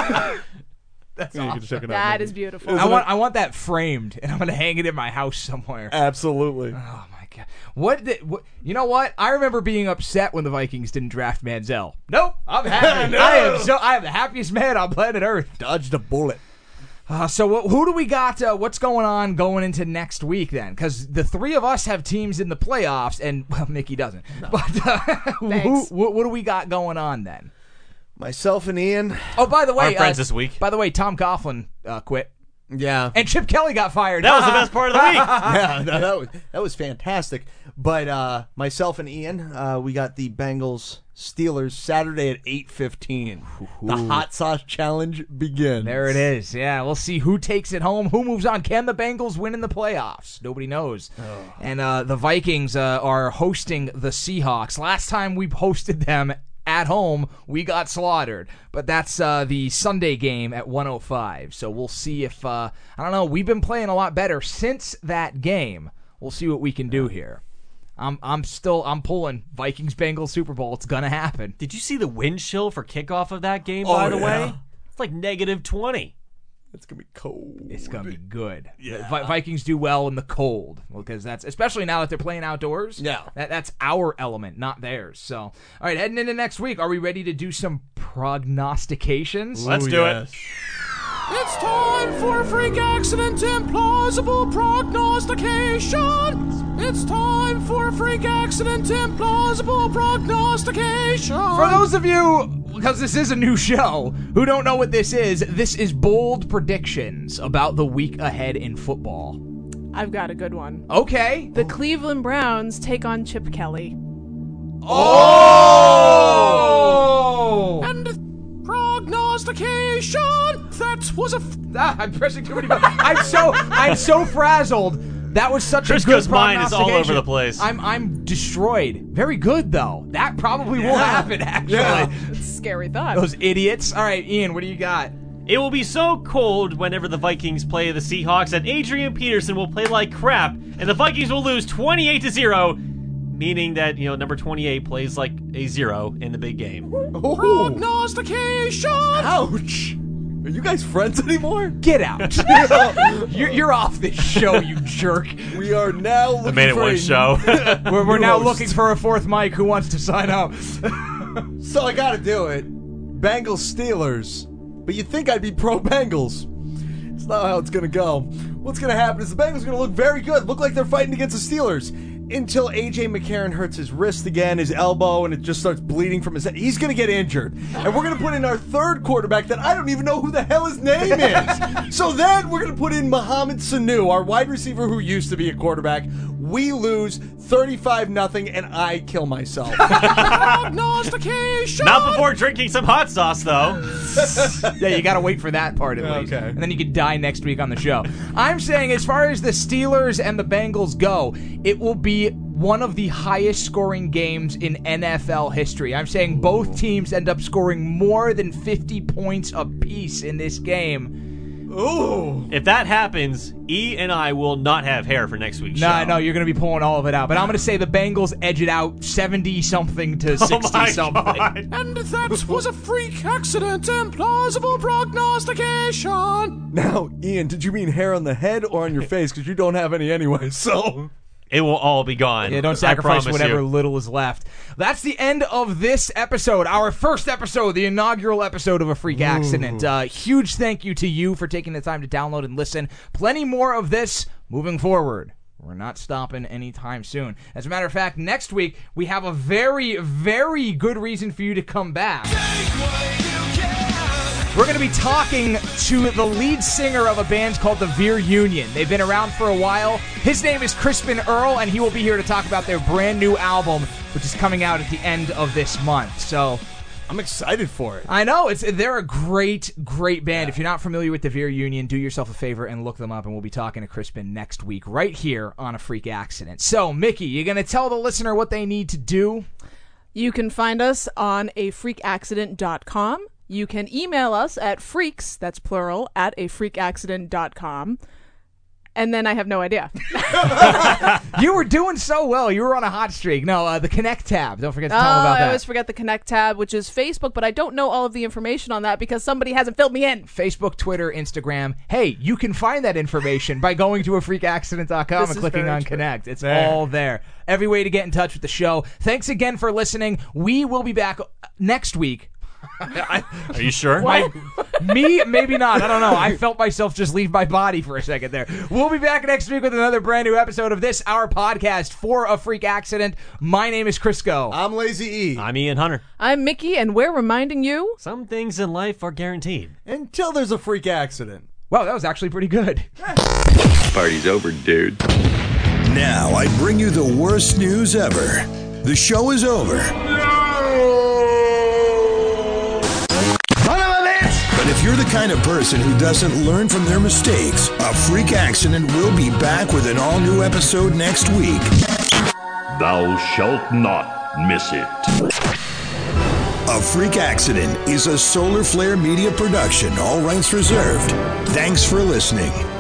S3: That's
S9: Yeah, you can check it out.
S10: That
S9: maybe.
S10: is beautiful.
S3: I want I want that framed, and I'm gonna hang it in my house somewhere.
S9: Absolutely.
S3: Oh my God. What, did, what? You know what? I remember being upset when the Vikings didn't draft Manziel. Nope, I'm happy.
S9: No.
S3: I am so I am the happiest man on planet Earth.
S9: Dodged a bullet.
S3: Uh, so wh- who do we got? Uh, what's going on going into next week then? Because the three of us have teams in the playoffs, and well, Mickey doesn't. No. But uh, who, wh- what do we got going on then?
S9: Myself and Ian.
S3: Oh, by the way,
S7: Our friends
S3: uh,
S7: this week.
S3: By the way, Tom Coughlin uh, quit.
S9: Yeah.
S3: And Chip Kelly got fired.
S7: That was the best part of the week.
S9: yeah, no, that was that was fantastic. But uh, myself and Ian, uh, we got the Bengals Steelers Saturday at eight fifteen. The hot sauce challenge begins.
S3: There it is. Yeah, we'll see who takes it home, who moves on. Can the Bengals win in the playoffs? Nobody knows. Oh. And uh, the Vikings uh, are hosting the Seahawks. Last time we hosted them at home, we got slaughtered. But that's uh, the Sunday game at one oh five. So we'll see if, uh, I don't know, we've been playing a lot better since that game. We'll see what we can do here. I'm I'm still, I'm pulling Vikings-Bengals Super Bowl. It's going to happen.
S7: Did you see the wind chill for kickoff of that game,
S9: Oh,
S7: by the
S9: yeah.
S7: way? It's like negative twenty.
S9: It's going to be cold.
S3: It's going to be good.
S9: Yeah.
S3: Vi- Vikings do well in the cold because that's, especially now that they're playing outdoors.
S9: Yeah.
S3: That, that's our element, not theirs. So, all right, heading into next week, are we ready to do some prognostications?
S7: Let's
S9: Ooh,
S7: do
S9: yes.
S7: it.
S1: It's time for freak accident implausible prognostication. It's time for freak accident implausible prognostication.
S3: For those of you, because this is a new show, who don't know what this is, this is bold predictions about the week ahead in football.
S10: I've got a good one.
S3: Okay.
S10: The Cleveland Browns take on Chip Kelly.
S3: Oh!
S1: And prognostication. That was a. F-
S3: ah, I'm pressing too many buttons. I'm so I'm so frazzled. That was such a good
S7: Trisco's mind is all over
S3: prognostication.
S7: the place.
S3: I'm I'm destroyed. Very good though. That probably will
S9: Yeah.
S3: happen. Actually,
S9: Yeah.
S10: It's a scary thought.
S3: those idiots. All right, Ian, what do you got?
S7: It will be so cold whenever the Vikings play the Seahawks that Adrian Peterson will play like crap, and the Vikings will lose twenty-eight to zero, meaning that, you know, number twenty-eight plays like a zero in the big game.
S1: Prognostication.
S9: Ouch. Are you guys friends anymore?
S3: Get out. you're, you're off this show, you jerk.
S9: We are now looking
S7: I made it
S9: for
S7: one
S9: a-
S7: show.
S3: We're, we're
S9: New
S3: now
S9: host.
S3: looking for a fourth mic. Who wants to sign up?
S9: So I gotta do it. Bengals Steelers. But you'd think I'd be pro Bengals. It's not how it's gonna go. What's gonna happen is the Bengals are gonna look very good, look like they're fighting against the Steelers. Until A J McCarron hurts his wrist again, his elbow, and it just starts bleeding from his head. He's gonna get injured. And we're gonna put in our third quarterback that I don't even know who the hell his name is. So then we're gonna put in Mohamed Sanu, our wide receiver who used to be a quarterback. We lose thirty-five nothing, and I kill myself.
S1: Prognostication.
S7: Not before drinking some hot sauce, though.
S3: Yeah, you gotta wait for that part at least.
S9: Okay.
S3: And then you could die next week on the show. I'm saying as far as the Steelers and the Bengals go, it will be one of the highest scoring games in N F L history. I'm saying both teams end up scoring more than fifty points apiece in this game.
S9: Ooh.
S7: If that happens, E and I will not have hair for next week's
S3: No,
S7: show.
S3: no, you're going to be pulling all of it out. But I'm going to say the Bengals edge it out seventy-something to
S7: Oh my
S3: sixty-something.
S7: God.
S1: And that was a freak accident implausible prognostication.
S9: Now, Ian, did you mean hair on the head or on your face? Because you don't have any anyway, so...
S7: It will all be gone.
S3: Yeah, don't
S7: I
S3: sacrifice
S7: promise
S3: whatever
S7: you.
S3: little is left. That's the end of this episode, our first episode, the inaugural episode of A Freak Accident. Uh, huge thank you to you for taking the time to download and listen. Plenty more of this moving forward. We're not stopping anytime soon. As a matter of fact, next week, we have a very, very good reason for you to come back. We're going to be talking to the lead singer of a band called the Veer Union. They've been around for a while. His name is Crispin Earl, and he will be here to talk about their brand new album, which is coming out at the end of this month. So
S9: I'm excited for it.
S3: I know. it's They're a great, great band. Yeah. If you're not familiar with the Veer Union, do yourself a favor and look them up, and we'll be talking to Crispin next week right here on A Freak Accident. So, Mickey, you going to tell the listener what they need to do?
S10: You can find us on a freak accident dot com. You can email us at freaks, that's plural, at a freak accident dot com. and then I have no idea.
S3: You were doing so well. You were on a hot streak. No, uh, the Connect tab. Don't forget to tell
S10: oh,
S3: them about
S10: I
S3: that.
S10: always forget the Connect tab, which is Facebook, but I don't know all of the information on that because somebody hasn't filled me in.
S3: Facebook, Twitter, Instagram. Hey, you can find that information by going to a freak accident dot com
S10: This
S3: and
S10: is
S3: clicking
S10: very
S3: on
S10: true.
S3: Connect. It's
S11: There.
S3: all there. Every way to get in touch with the show. Thanks again for listening. We will be back next week.
S7: Are you sure?
S3: My, me, maybe not. I don't know. I felt myself just leave my body for a second there. We'll be back next week with another brand new episode of this, our podcast, For a Freak Accident. My name is Crisco.
S9: I'm Lazy E.
S7: I'm Ian Hunter.
S10: I'm Mickey, and we're reminding you...
S7: Some things in life are guaranteed.
S9: Until there's a freak accident.
S3: Wow, that was actually pretty good.
S12: Party's over, dude.
S6: Now I bring you the worst news ever. The show is over. But if you're the kind of person who doesn't learn from their mistakes, A Freak Accident will be back with an all-new episode next week.
S12: Thou shalt not miss it.
S6: A Freak Accident is a Solar Flare Media production, all rights reserved. Thanks for listening.